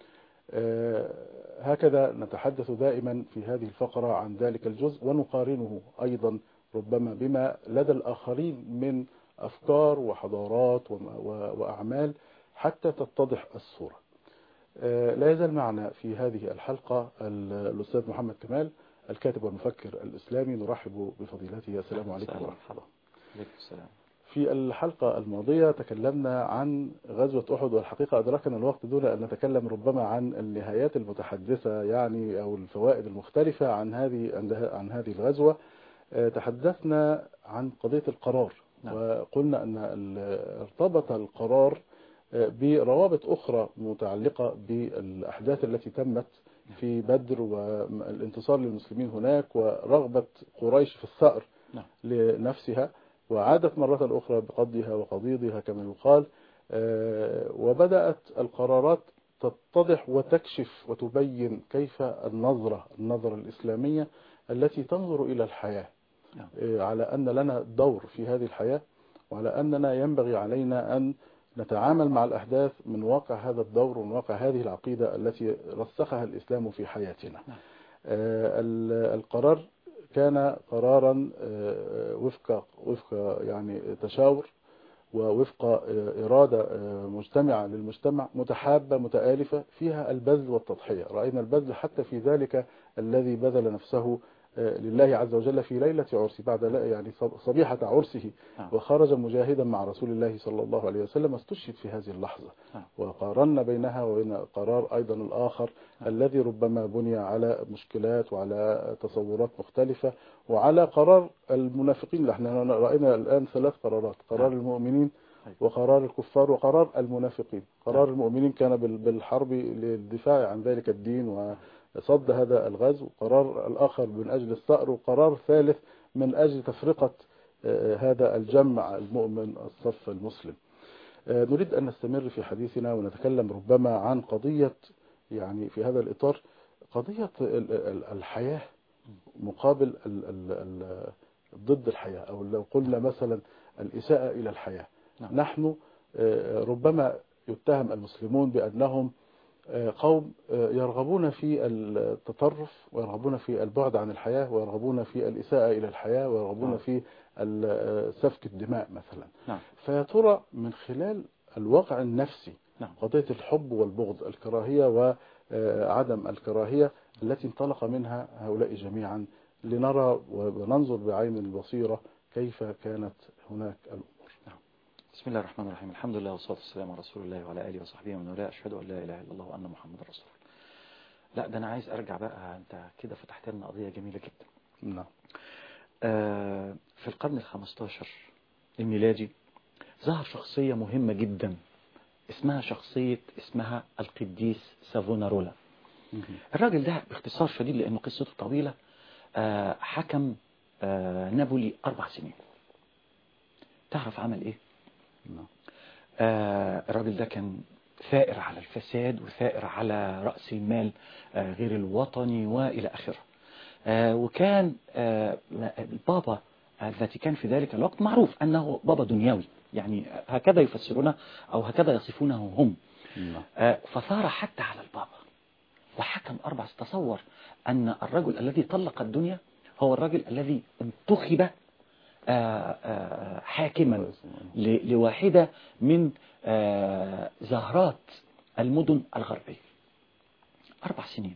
Speaker 2: هكذا نتحدث دائما في هذه الفقرة عن ذلك الجزء، ونقارنه أيضا ربما بما لدى الآخرين من أفكار وحضارات وأعمال حتى تتضح الصورة. لا يزال معنا في هذه الحلقة الأستاذ محمد كمال، الكاتب والمفكر الإسلامي. نرحب بفضيلته. السلام عليكم ورحمة الله.
Speaker 4: عليكم السلام.
Speaker 2: في الحلقة الماضية تكلمنا عن غزوة أحد، والحقيقة أدركنا الوقت دون أن نتكلم ربما عن النهايات المتحدثة يعني أو الفوائد المختلفة عن هذه عن هذه الغزوة. تحدثنا عن قضية القرار، نعم. وقلنا أن ارتبط القرار بروابط أخرى متعلقة بالأحداث التي تمت في بدر والانتصار للمسلمين هناك، ورغبة قريش في الثأر نعم. لنفسها، وعادت مرة أخرى بقضها وقضيضها كما يقال. وبدأت القرارات تتضح وتكشف وتبين كيف النظرة النظرة الإسلامية التي تنظر إلى الحياة على أن لنا دور في هذه الحياة، وعلى أننا ينبغي علينا أن نتعامل مع الأحداث من واقع هذا الدور ومن واقع هذه العقيدة التي رسخها الإسلام في حياتنا. القرار كان قرارا وفق وفق يعني تشاور ووفق إرادة مجتمعة للمجتمع، متحابة متآلفة فيها البذل والتضحية. رأينا البذل حتى في ذلك الذي بذل نفسه لله عز وجل في ليلة عرسه، بعد يعني صبيحة عرسه، وخرج مجاهدا مع رسول الله صلى الله عليه وسلم، استشهد في هذه اللحظة. وقارنا بينها وبين قرار أيضا الآخر الذي ربما بني على مشكلات وعلى تصورات مختلفة، وعلى قرار المنافقين. احنا رأينا الآن ثلاث قرارات: قرار المؤمنين، وقرار الكفار، وقرار المنافقين. قرار المؤمنين كان بالحرب للدفاع عن ذلك الدين و صد هذا الغزو، قرار الآخر من أجل الثأر، وقرار ثالث من أجل تفرقة هذا الجمع المؤمن الصف المسلم. نريد أن نستمر في حديثنا ونتكلم ربما عن قضية، يعني في هذا الإطار، قضية الحياة مقابل ضد الحياة، أو لو قلنا مثلا الإساءة إلى الحياة. نحن ربما يتهم المسلمون بأنهم قوم يرغبون في التطرف، ويرغبون في البعد عن الحياة، ويرغبون في الإساءة إلى الحياة، ويرغبون في سفك الدماء مثلا. نعم. فيا ترى من خلال الواقع النفسي، نعم. قضية الحب والبغض، الكراهية وعدم الكراهية التي انطلق منها هؤلاء جميعا، لنرى وننظر بعين البصيرة كيف كانت هناك الأمور. نعم.
Speaker 4: بسم الله الرحمن الرحيم. الحمد لله والصلاة والسلام على رسول الله وعلى آله وصحبه ومن والاه. أشهد أن لا إله إلا الله وأن محمد رسول الله. لا ده أنا عايز أرجع بقى، أنت كده فتحت لنا قضية جميلة جدا.
Speaker 2: نعم.
Speaker 4: آه في القرن الخمستاشر الميلادي ظهر شخصية مهمة جدا، اسمها شخصية اسمها القديس سافونارولا. الراجل ده باختصار شديد لأنه قصته طويلة، آه حكم آه نابولي أربع سنين. تعرف عمل إيه؟ نعم. آه الراجل ده كان ثائر على الفساد وثائر على رأس المال آه غير الوطني وإلى آخره. آه وكان آه البابا الفاتيكان في ذلك الوقت معروف أنه بابا دنيوي، يعني هكذا يفسرونه أو هكذا يصفونه هم. فثار حتى على البابا وحكم أربع. تصور أن الرجل الذي طلق الدنيا هو الرجل الذي انتخب حاكما لواحدة من زهرات المدن الغربية. أربع سنين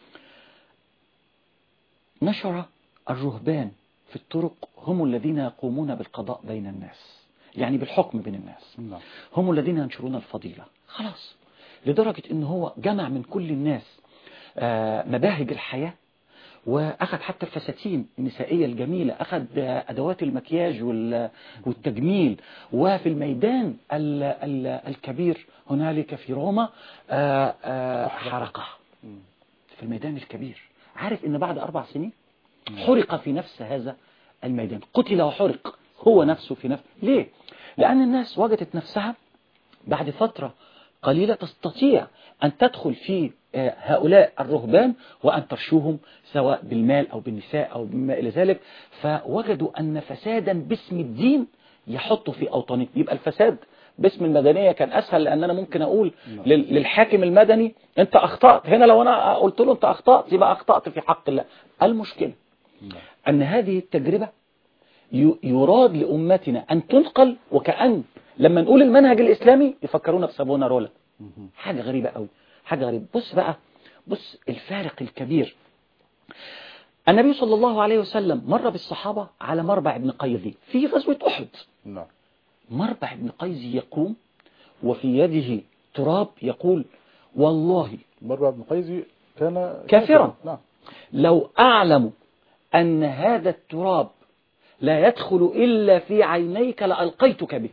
Speaker 4: نشر الرهبان في الطرق هم الذين يقومون بالقضاء بين الناس، يعني بالحكم بين الناس، هم الذين ينشرون الفضيلة. خلاص، لدرجة ان هو جمع من كل الناس مباهج الحياة، واخذ حتى الفساتين النسائية الجميلة، اخذ ادوات المكياج والتجميل. وفي الميدان الكبير هنالك في روما حرقه في الميدان الكبير. عارف ان بعد اربع سنين حرق في نفس هذا الميدان، قتل وحرق هو نفسه في نفسه. ليه؟ لأن الناس وجدت نفسها بعد فترة قليلة تستطيع أن تدخل في هؤلاء الرهبان وأن ترشوهم سواء بالمال أو بالنساء أو بما إلى ذلك. فوجدوا أن فسادا باسم الدين يحطوا في أوطانهم. يبقى الفساد باسم المدنية كان أسهل، لأن أنا ممكن أقول للحاكم المدني أنت أخطأت هنا، لو أنا قلت له أنت أخطأت يبقى أخطأت في حق الله. المشكلة أن هذه التجربة يراد لأمتنا أن تنقل، وكأن لما نقول المنهج الإسلامي يفكرونا بسافونارولا. حاجة غريبة قوي، حاجة غريبة. بص بقى، بص الفارق الكبير. النبي صلى الله عليه وسلم مر بالصحابة على مربع ابن قيزي في غزوة أحد.
Speaker 2: نعم.
Speaker 4: مربع ابن قيزي يقوم وفي يده تراب، يقول والله
Speaker 2: مربع ابن قيزي كان
Speaker 4: كافرا.
Speaker 2: نعم.
Speaker 4: لو أعلم أن هذا التراب لا يدخل إلا في عينيك لألقيتك به.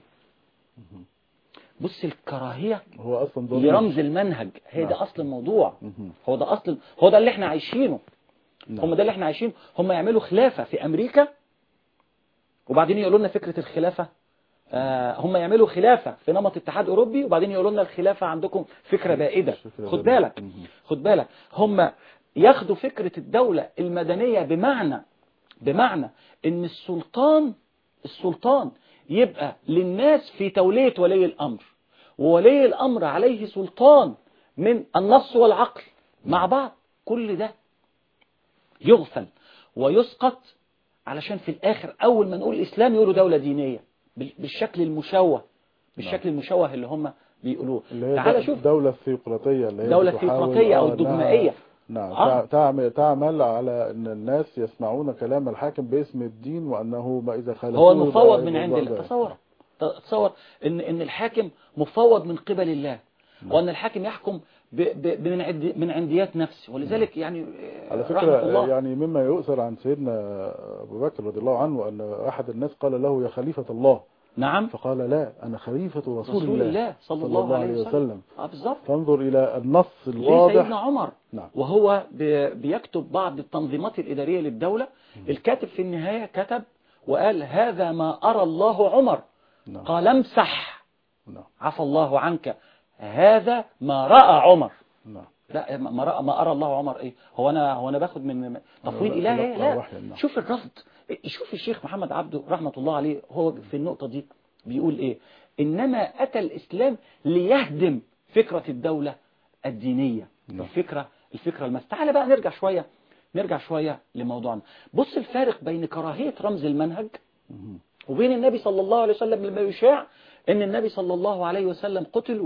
Speaker 4: بص الكراهية
Speaker 2: هو أصلا
Speaker 4: لرمز المنهج، هي ده أصل الموضوع. هو ده أصل، هو ده اللي احنا عايشينه. هم ده اللي احنا عايشينه. هم يعملوا خلافة في أمريكا وبعدين يقولوا لنا فكرة الخلافة. آه هم يعملوا خلافة في نمط اتحاد أوروبي وبعدين يقولوا لنا الخلافة عندكم فكرة بائدة. خد بالك، خد بالك. هم ياخدوا فكرة الدولة المدنية بمعنى بمعنى ان السلطان السلطان يبقى للناس في تولية ولي الأمر، وولي الأمر عليه سلطان من النص والعقل مع بعض. كل ده يغفل ويسقط علشان في الآخر أول ما نقول الإسلام يقولوا دولة دينية بالشكل المشوه، بالشكل المشوه اللي هم بيقولوه.
Speaker 2: تعال شوف دولة الثيوقراطية اللي هي
Speaker 4: دولة الثيوقراطية أو الدجمائية.
Speaker 2: نعم. آه. تعمل تعمل على ان الناس يسمعون كلام الحاكم باسم الدين، وانه ما اذا خالفوه
Speaker 4: هو المفوض من عند الله. تصور تصور ان ان الحاكم مفوض من قبل الله. نعم. وان الحاكم يحكم ب ب من عند من عنديات نفسه. ولذلك يعني
Speaker 2: على فكرة يعني مما يؤثر عن سيدنا ابو بكر رضي الله عنه ان احد الناس قال له يا خليفة الله.
Speaker 4: نعم.
Speaker 2: فقال لا، أنا خليفة رسول,
Speaker 4: رسول
Speaker 2: الله,
Speaker 4: الله صلى الله, الله عليه وسلم, وسلم. آه بالظبط.
Speaker 2: فانظر إلى النص الواضح.
Speaker 4: سيدنا عمر. نعم. وهو بيكتب بعض التنظيمات الإدارية للدولة. م. الكاتب في النهاية كتب وقال هذا ما أرى الله عمر. نعم. قال امسح. نعم. عفى الله عنك، هذا ما رأى عمر. نعم. لا، ما رأى ما أرى الله عمر إيه؟ هو أنا هو أنا باخد من تفويض إلهي؟ لا. نعم. شوف الرفض. شوف الشيخ محمد عبده رحمة الله عليه هو في النقطة دي بيقول ايه؟ انما اتى الاسلام ليهدم فكرة الدولة الدينية. لا. الفكرة الفكرة المس. تعالى بقى نرجع شوية نرجع شوية لموضوعنا. بص الفارق بين كراهية رمز المنهج وبين النبي صلى الله عليه وسلم لما يشاع ان النبي صلى الله عليه وسلم قتل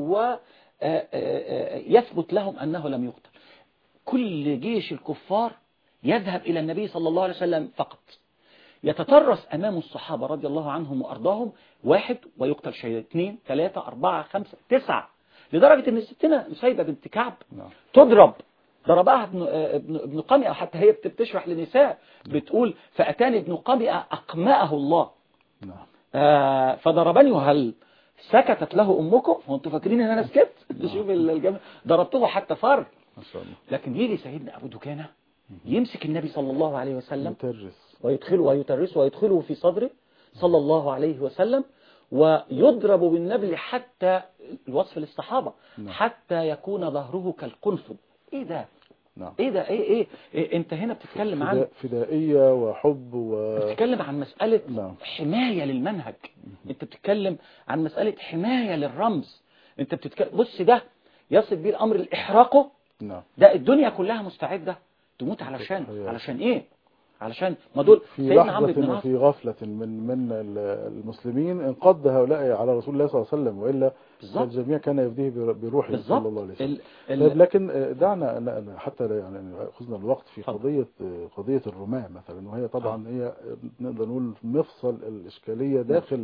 Speaker 4: ويثبت لهم انه لم يقتل. كل جيش الكفار يذهب الى النبي صلى الله عليه وسلم فقط، يتترس أمام الصحابة رضي الله عنهم وأرضاهم، واحد ويقتل شهيد، اثنين، ثلاثة، أربعة، خمسة، تسعة، لدرجة أن الستنا نسيبة بنت كعب تضرب، ضربها ابن, ابن, ابن قمئة. حتى هي بتشرح لنساء بتقول فأتاني ابن قمئة أقمأه الله. آه فضربني وهل سكتت له أمكم؟ وانتوا فاكرين أن أنا سكت؟ شوف الجمال، ضربته حتى فر. لكن يجي سيدنا أبو دكانة يمسك النبي صلى الله عليه وسلم ويدخله ويترسه ويدخله في صدره صلى الله عليه وسلم ويضرب بالنبل حتى الوصف للصحابة حتى يكون ظهره كالقنفذ. ايه ده؟ نعم. ايه ده ايه, ايه ايه انت هنا بتتكلم عن
Speaker 2: فدائية وحب و...
Speaker 4: بتتكلم عن مسألة
Speaker 2: نعم.
Speaker 4: حماية للمنهج. انت بتتكلم عن مسألة حماية للرمز. انت بتتكلم بص ده يصل بيه الامر لاحراقه.
Speaker 2: نعم.
Speaker 4: ده الدنيا كلها مستعدة تموت علشان علشان ايه علشان ما دول
Speaker 2: في لحظة وفي غفلة من من المسلمين انقض هؤلاء على رسول الله صلى الله عليه وسلم، وإلا الجميع كان يفديه بروحه صلى الله عليه وسلم. طيب لكن دعنا حتى يعني أخذنا الوقت في قضية قضية الرماة مثلا، وهي طبعا هي نقدر نقول مفصل الإشكالية داخل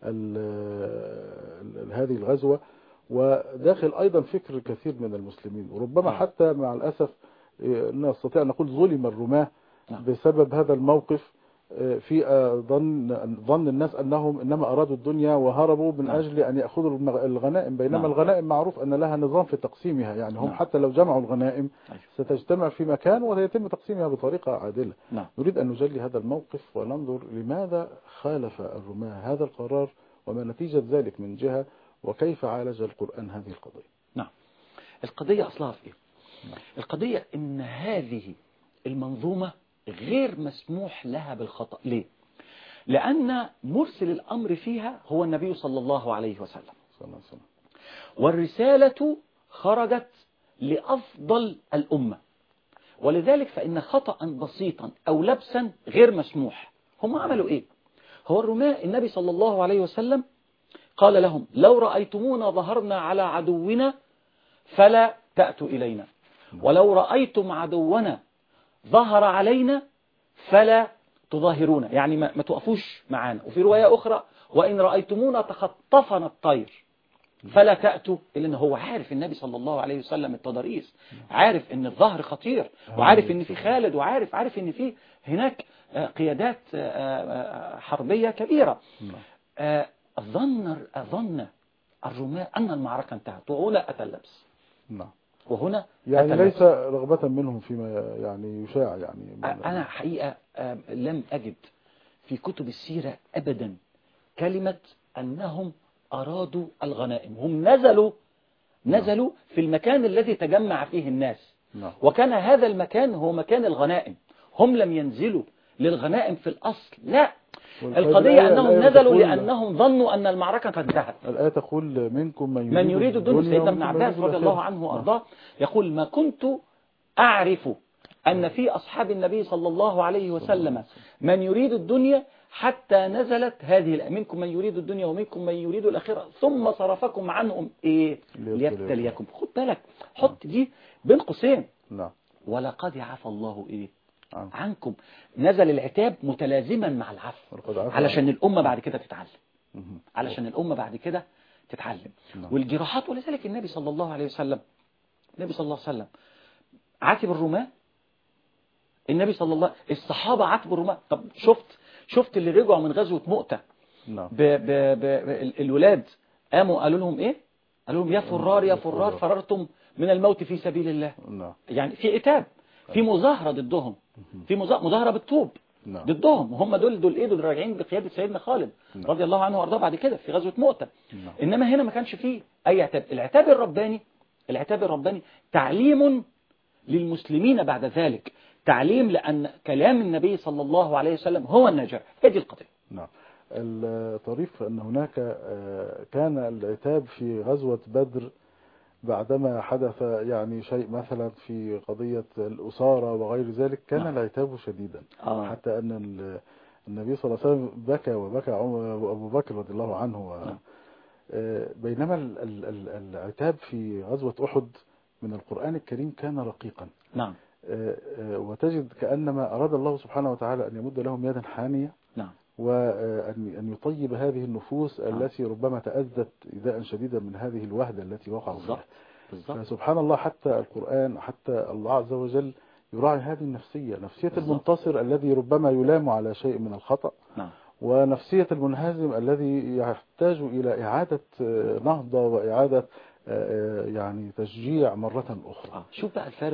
Speaker 2: هذه الغزوة، وداخل أيضا فكر كثير من المسلمين، وربما حتى مع الأسف نستطيع أن نقول ظلم الرماة بسبب هذا الموقف. في ظن ظن الناس أنهم إنما أرادوا الدنيا وهربوا من أجل أن يأخذوا الغنائم، بينما الغنائم معروف أن لها نظام في تقسيمها، يعني هم حتى لو جمعوا الغنائم ستجتمع في مكان ويتم تقسيمها بطريقة عادلة. نريد أن نجلي هذا الموقف وننظر لماذا خالف الرماة هذا القرار وما نتيجة ذلك من جهة، وكيف عالج القرآن هذه القضية.
Speaker 4: نعم. القضية أصلها في إيه؟ نعم. القضية إن هذه المنظومة غير مسموح لها بالخطأ. ليه؟ لأن مرسل الأمر فيها هو النبي صلى الله عليه وسلم، صلى الله عليه وسلم. والرسالة خرجت لأفضل الأمة، ولذلك فإن خطأ بسيطا أو لبسا غير مسموح. هم عملوا إيه؟ هو الرماة النبي صلى الله عليه وسلم قال لهم لو رأيتمونا ظهرنا على عدونا فلا تأتوا إلينا، ولو رأيتم عدونا ظهر علينا فلا تظاهرونا، يعني ما, ما توقفوش معانا. وفي رواية أخرى وإن رأيتمونا تخطفنا الطير فلا تأتوا إلينا. هو عارف النبي صلى الله عليه وسلم التضاريس، عارف إن الظهر خطير، وعارف إن في خالد، وعارف عارف إن في هناك قيادات حربية كبيرة. ظن ظن الرماة أن المعركة انتهت، وهنا أتى اللبس.
Speaker 2: نعم.
Speaker 4: وهنا
Speaker 2: يعني ليس رغبة منهم فيما يعني يشاع. يعني
Speaker 4: أنا حقيقة لم أجد في كتب السيرة أبدا كلمة أنهم أرادوا الغنائم. هم نزلوا نزلوا في المكان الذي تجمع فيه الناس، وكان هذا المكان هو مكان الغنائم. هم لم ينزلوا للغنائم في الأصل، لا. القضية أنهم نزلوا لأنهم ظنوا أن المعركة قد انتهت.
Speaker 2: الآية تقول منكم من يريد,
Speaker 4: من يريد الدنيا. سيدنا ابن عباس رضي الله عنه وأرضاه يقول ما كنت أعرف أن في أصحاب النبي صلى الله عليه وسلم من يريد الدنيا حتى نزلت هذه منكم من يريد الدنيا ومنكم من يريد الآخرة ثم صرفكم عنهم إيه ليبتليكم. خد بالك، حط دي بين قوسين. ولقد عفى الله إيه عنكم. نزل العتاب متلازما مع العفو علشان الأمة بعد كده تتعلم، علشان الأمة بعد كده تتعلم. والجراحات. ولذلك النبي صلى الله عليه وسلم النبي صلى الله عليه وسلم عاتب الرماة. النبي صلى الله الصحابة عاتبوا الرماة. طب شفت شفت اللي رجعوا من غزوة مؤتة ب... ب... ب... الولاد قاموا قالوا لهم ايه؟ قالوا لهم يا فرار يا فرار فررتم من الموت في سبيل الله. يعني في عتاب، في مظاهرة ضدهم، في مظاهرة بالطوب ضدهم. وهم دول دول ايه دول راجعين بقيادة سيدنا خالد رضي الله عنه وارضاه بعد كده في غزوة مؤتة. انما هنا ما كانش فيه اي عتاب. العتاب الرباني العتاب الرباني تعليم للمسلمين بعد ذلك، تعليم لأن كلام النبي صلى الله عليه وسلم هو النجاة. هذه القضية.
Speaker 2: نعم. الطريف أن هناك كان العتاب في غزوة بدر بعدما حدث يعني شيء مثلا في قضية الأسارة وغير ذلك، كان نعم. العتاب شديدا. آه. حتى أن النبي صلى الله عليه وسلم بكى وبكى أبو بكر رضي الله عنه. نعم. بينما العتاب في غزوة أحد من القرآن الكريم كان رقيقا.
Speaker 4: نعم.
Speaker 2: وتجد كأنما أراد الله سبحانه وتعالى أن يمد لهم يدا حانية.
Speaker 4: نعم.
Speaker 2: وأن يطيب هذه النفوس نعم. التي ربما تأذت إيذاء شديدا من هذه الوهدة التي وقعوا فيها. فسبحان الله حتى القرآن حتى الله عز وجل يراعي هذه النفسية، نفسية بالزبط. المنتصر الذي ربما يلام على شيء من الخطأ. نعم. ونفسية المنهزم الذي يحتاج إلى إعادة نهضة وإعادة يعني تشجيع مرة أخرى.
Speaker 4: آه. شوف بقى الفارق،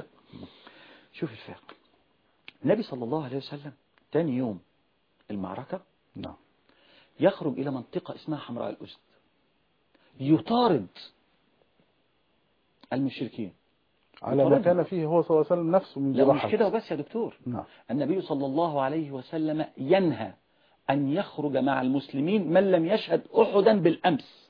Speaker 4: شوف الفارق. النبي صلى الله عليه وسلم تاني يوم المعركة
Speaker 2: نعم.
Speaker 4: يخرج إلى منطقة اسمها حمراء الأسد، يطارد المشركين
Speaker 2: على ما كان فيه هو صلى الله عليه وسلم نفسه من جراحة.
Speaker 4: لا مش كده وبس يا دكتور.
Speaker 2: نعم.
Speaker 4: النبي صلى الله عليه وسلم ينهى أن يخرج مع المسلمين من لم يشهد أحدا بالأمس،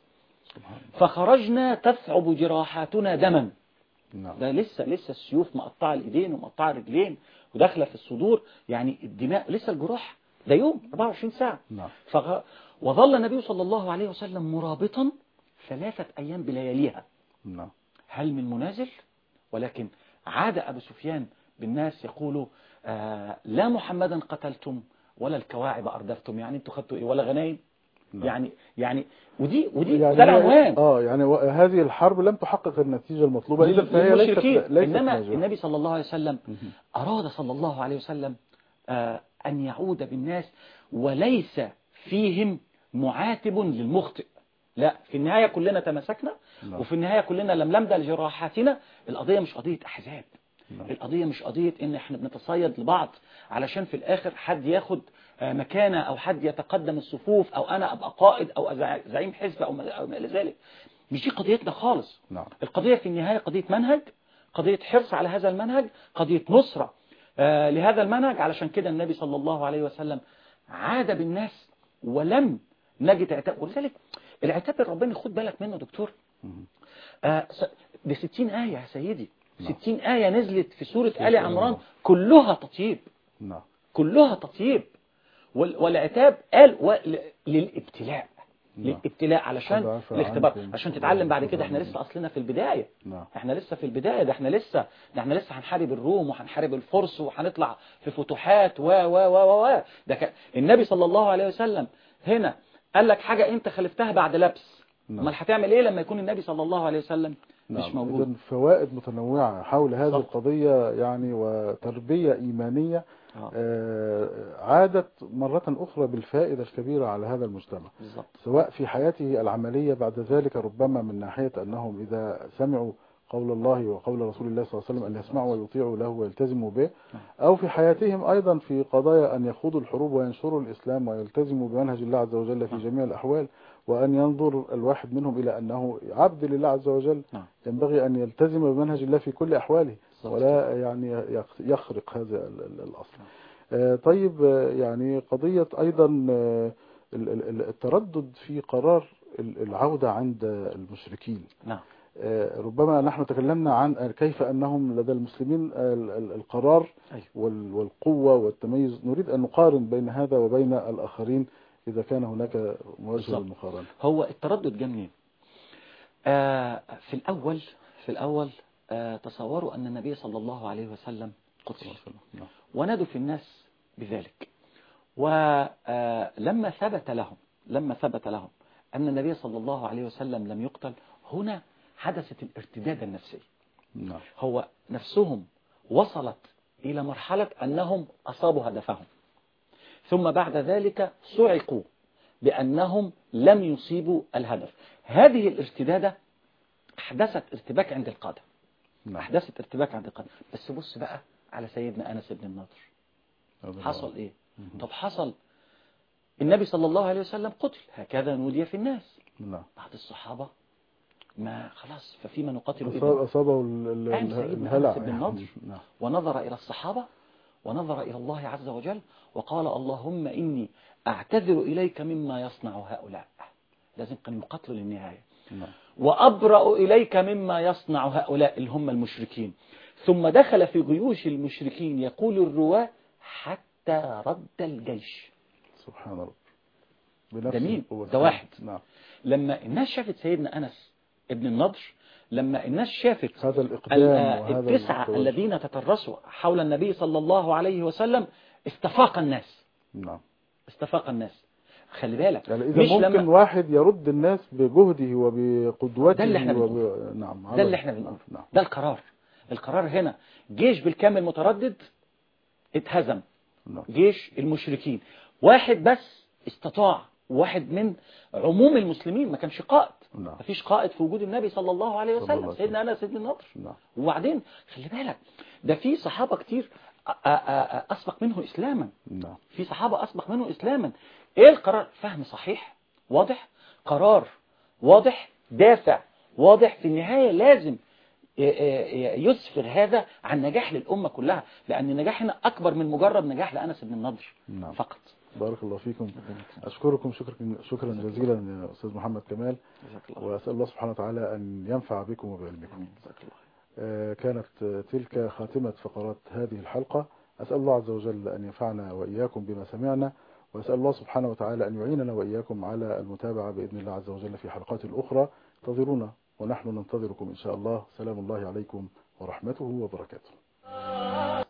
Speaker 4: فخرجنا تثعب جراحاتنا دما.
Speaker 2: نعم.
Speaker 4: ده لسه لسه السيوف مقطعة الإيدين ومقطعة الرجلين وداخله في الصدور، يعني الدماء لسه الجروح ده يوم أربعة وعشرين ساعة.
Speaker 2: نعم.
Speaker 4: فغ... وظل النبي صلى الله عليه وسلم مرابطا ثلاثة أيام بلياليها.
Speaker 2: نعم.
Speaker 4: هل من منازل؟ ولكن عاد أبو سفيان بالناس يقول آه لا محمدا قتلتم ولا الكواعب أردفتم، يعني انتوا خدتوا إيه ولا غنايم؟ نعم. يعني يعني ودي ودي
Speaker 2: يعني
Speaker 4: ده العنوان.
Speaker 2: اه يعني هذه الحرب لم تحقق النتيجة المطلوبة، إذا فهي ليست ليست
Speaker 4: إنما
Speaker 2: ناجحة.
Speaker 4: النبي صلى الله عليه وسلم أراد صلى الله عليه وسلم آه أن يعود بالناس وليس فيهم معاتب للمخطئ. لا، في النهاية كلنا تمسكنا. لا. وفي النهاية كلنا لملمنا لجراحاتنا. القضية مش قضية أحزاب. لا. القضية مش قضية إن إحنا بنتصيد لبعض علشان في الآخر حد ياخد مكانة أو حد يتقدم الصفوف أو أنا أبقى قائد أو زعيم حزب أو ما إلى ذلك. مش دي قضيتنا خالص. لا. القضية في النهاية قضية منهج، قضية حرص على هذا المنهج، قضية نصرة آه لهذا المنهج. علشان كده النبي صلى الله عليه وسلم عاد بالناس ولم نجد عتاب. ولذلك العتاب الرباني خد بالك منه دكتور. آه دي ستين آية يا سيدي. نعم. ستين آية نزلت في سورة آل عمران كلها تطيب. نعم. كلها تطيب. والعتاب قال للابتلاء. نعم. للابتلاء علشان الاختبار، عشان تتعلم بعد كده. احنا لسه اصلنا في البداية. نعم. احنا لسه في البداية. ده احنا لسه ده احنا لسه هنحارب الروم وهنحارب الفرس وهنطلع في فتوحات و و و و ده ك... النبي صلى الله عليه وسلم هنا قال لك حاجة انت خلفتها بعد لبس. امال نعم. هتعمل ايه لما يكون النبي صلى الله عليه وسلم نعم. مش موجود؟
Speaker 2: إذن فوائد متنوعة حول هذه صح. القضية يعني، وتربية إيمانية آه عادت مرة أخرى بالفائدة الكبيرة على هذا المجتمع بالزبط. سواء في حياته العملية بعد ذلك، ربما من ناحية أنهم إذا سمعوا قول الله وقول رسول الله صلى الله عليه وسلم أن يسمعوا ويطيعوا له ويلتزموا به، أو في حياتهم أيضا في قضايا أن يخوضوا الحروب وينشروا الإسلام ويلتزموا بمنهج الله عز وجل في جميع الأحوال، وأن ينظر الواحد منهم إلى أنه عبد لله عز وجل ينبغي أن يلتزم بمنهج الله في كل أحواله ولا يعني يخرق هذا الأصل. طيب، يعني قضية أيضا التردد في قرار العودة عند المشركين. نعم. ربما نحن تكلمنا عن كيف أنهم لدى المسلمين القرار والقوة والتميز، نريد أن نقارن بين هذا وبين الآخرين إذا كان هناك مواجهة للمقارنة.
Speaker 4: هو التردد جه منين؟ آه في الأول في الأول آه تصوروا أن النبي صلى الله عليه وسلم قتل ونادوا في الناس بذلك، ولما ثبت لهم لما ثبت لهم أن النبي صلى الله عليه وسلم لم يقتل، هنا حدثت الارتداد النفسي. نعم. هو نفسهم وصلت إلى مرحلة أنهم أصابوا هدفهم، ثم بعد ذلك صعقوا بأنهم لم يصيبوا الهدف. هذه الارتدادة أحدثت ارتباك عند القادة. نعم. أحدثت ارتباك عند القادة. بس بص بقى على سيدنا أنس بن النضر، حصل إيه؟ مم. طب حصل النبي صلى الله عليه وسلم قتل، هكذا نودي في الناس. نعم. بعض الصحابة ما خلاص، ففيما نقاتل
Speaker 2: ابنه أصابه
Speaker 4: الهلع بن النضر. نعم. ونظر إلى الصحابة ونظر إلى الله عز وجل وقال اللهم إني أعتذر إليك مما يصنع هؤلاء. لازم كانوا يقتلوا للنهاية. نعم. وأبرأ إليك مما يصنع هؤلاء اللي هم المشركين. ثم دخل في جيوش المشركين يقول الرواة حتى رد الجيش.
Speaker 2: سبحان الله.
Speaker 4: ده مين؟ ده واحد. نعم. لما الناس شافت سيدنا أنس ابن النضر، لما الناس شافت
Speaker 2: هذا الإقدام
Speaker 4: التسعة الذين تترسوا حول النبي صلى الله عليه وسلم، استفاق الناس. نعم. استفاق الناس. خلي بالك،
Speaker 2: يعني إذا ممكن لما... واحد يرد الناس بجهده وبقدوته.
Speaker 4: ده اللي احنا بنقوله.
Speaker 2: وب... نعم.
Speaker 4: ده اللي احنا بنقوله. نعم. ده القرار. القرار هنا جيش بالكامل متردد اتهزم. نعم. جيش المشركين واحد بس استطاع، واحد من عموم المسلمين، ما كانش قائد. نعم. ما فيش قائد في وجود النبي صلى الله عليه وسلم، سيدنا أنس بن النضر. نعم. وبعدين خلي بالك، ده في صحابة كتير أسبق منه إسلاما. نعم. في صحابة أسبق منه إسلاما. إيه القرار؟ فهم صحيح واضح، قرار واضح، دافع واضح. في النهاية لازم يسفر هذا عن نجاح للأمة كلها، لأن النجاح هنا أكبر من مجرد نجاح لأنس بن النضر
Speaker 2: نعم.
Speaker 4: فقط.
Speaker 2: بارك الله فيكم. أشكركم شكرا شكرا جزيلا يا أستاذ محمد كمال، وأسأل الله سبحانه وتعالى أن ينفع بكم وبعلمكم. آه كانت تلك خاتمة فقرات هذه الحلقة. أسأل الله عز وجل أن ينفعنا وإياكم بما سمعنا، وأسأل الله سبحانه وتعالى أن يعيننا وإياكم على المتابعة بإذن الله عز وجل في حلقات أخرى. انتظرونا ونحن ننتظركم إن شاء الله. سلام الله عليكم ورحمته وبركاته.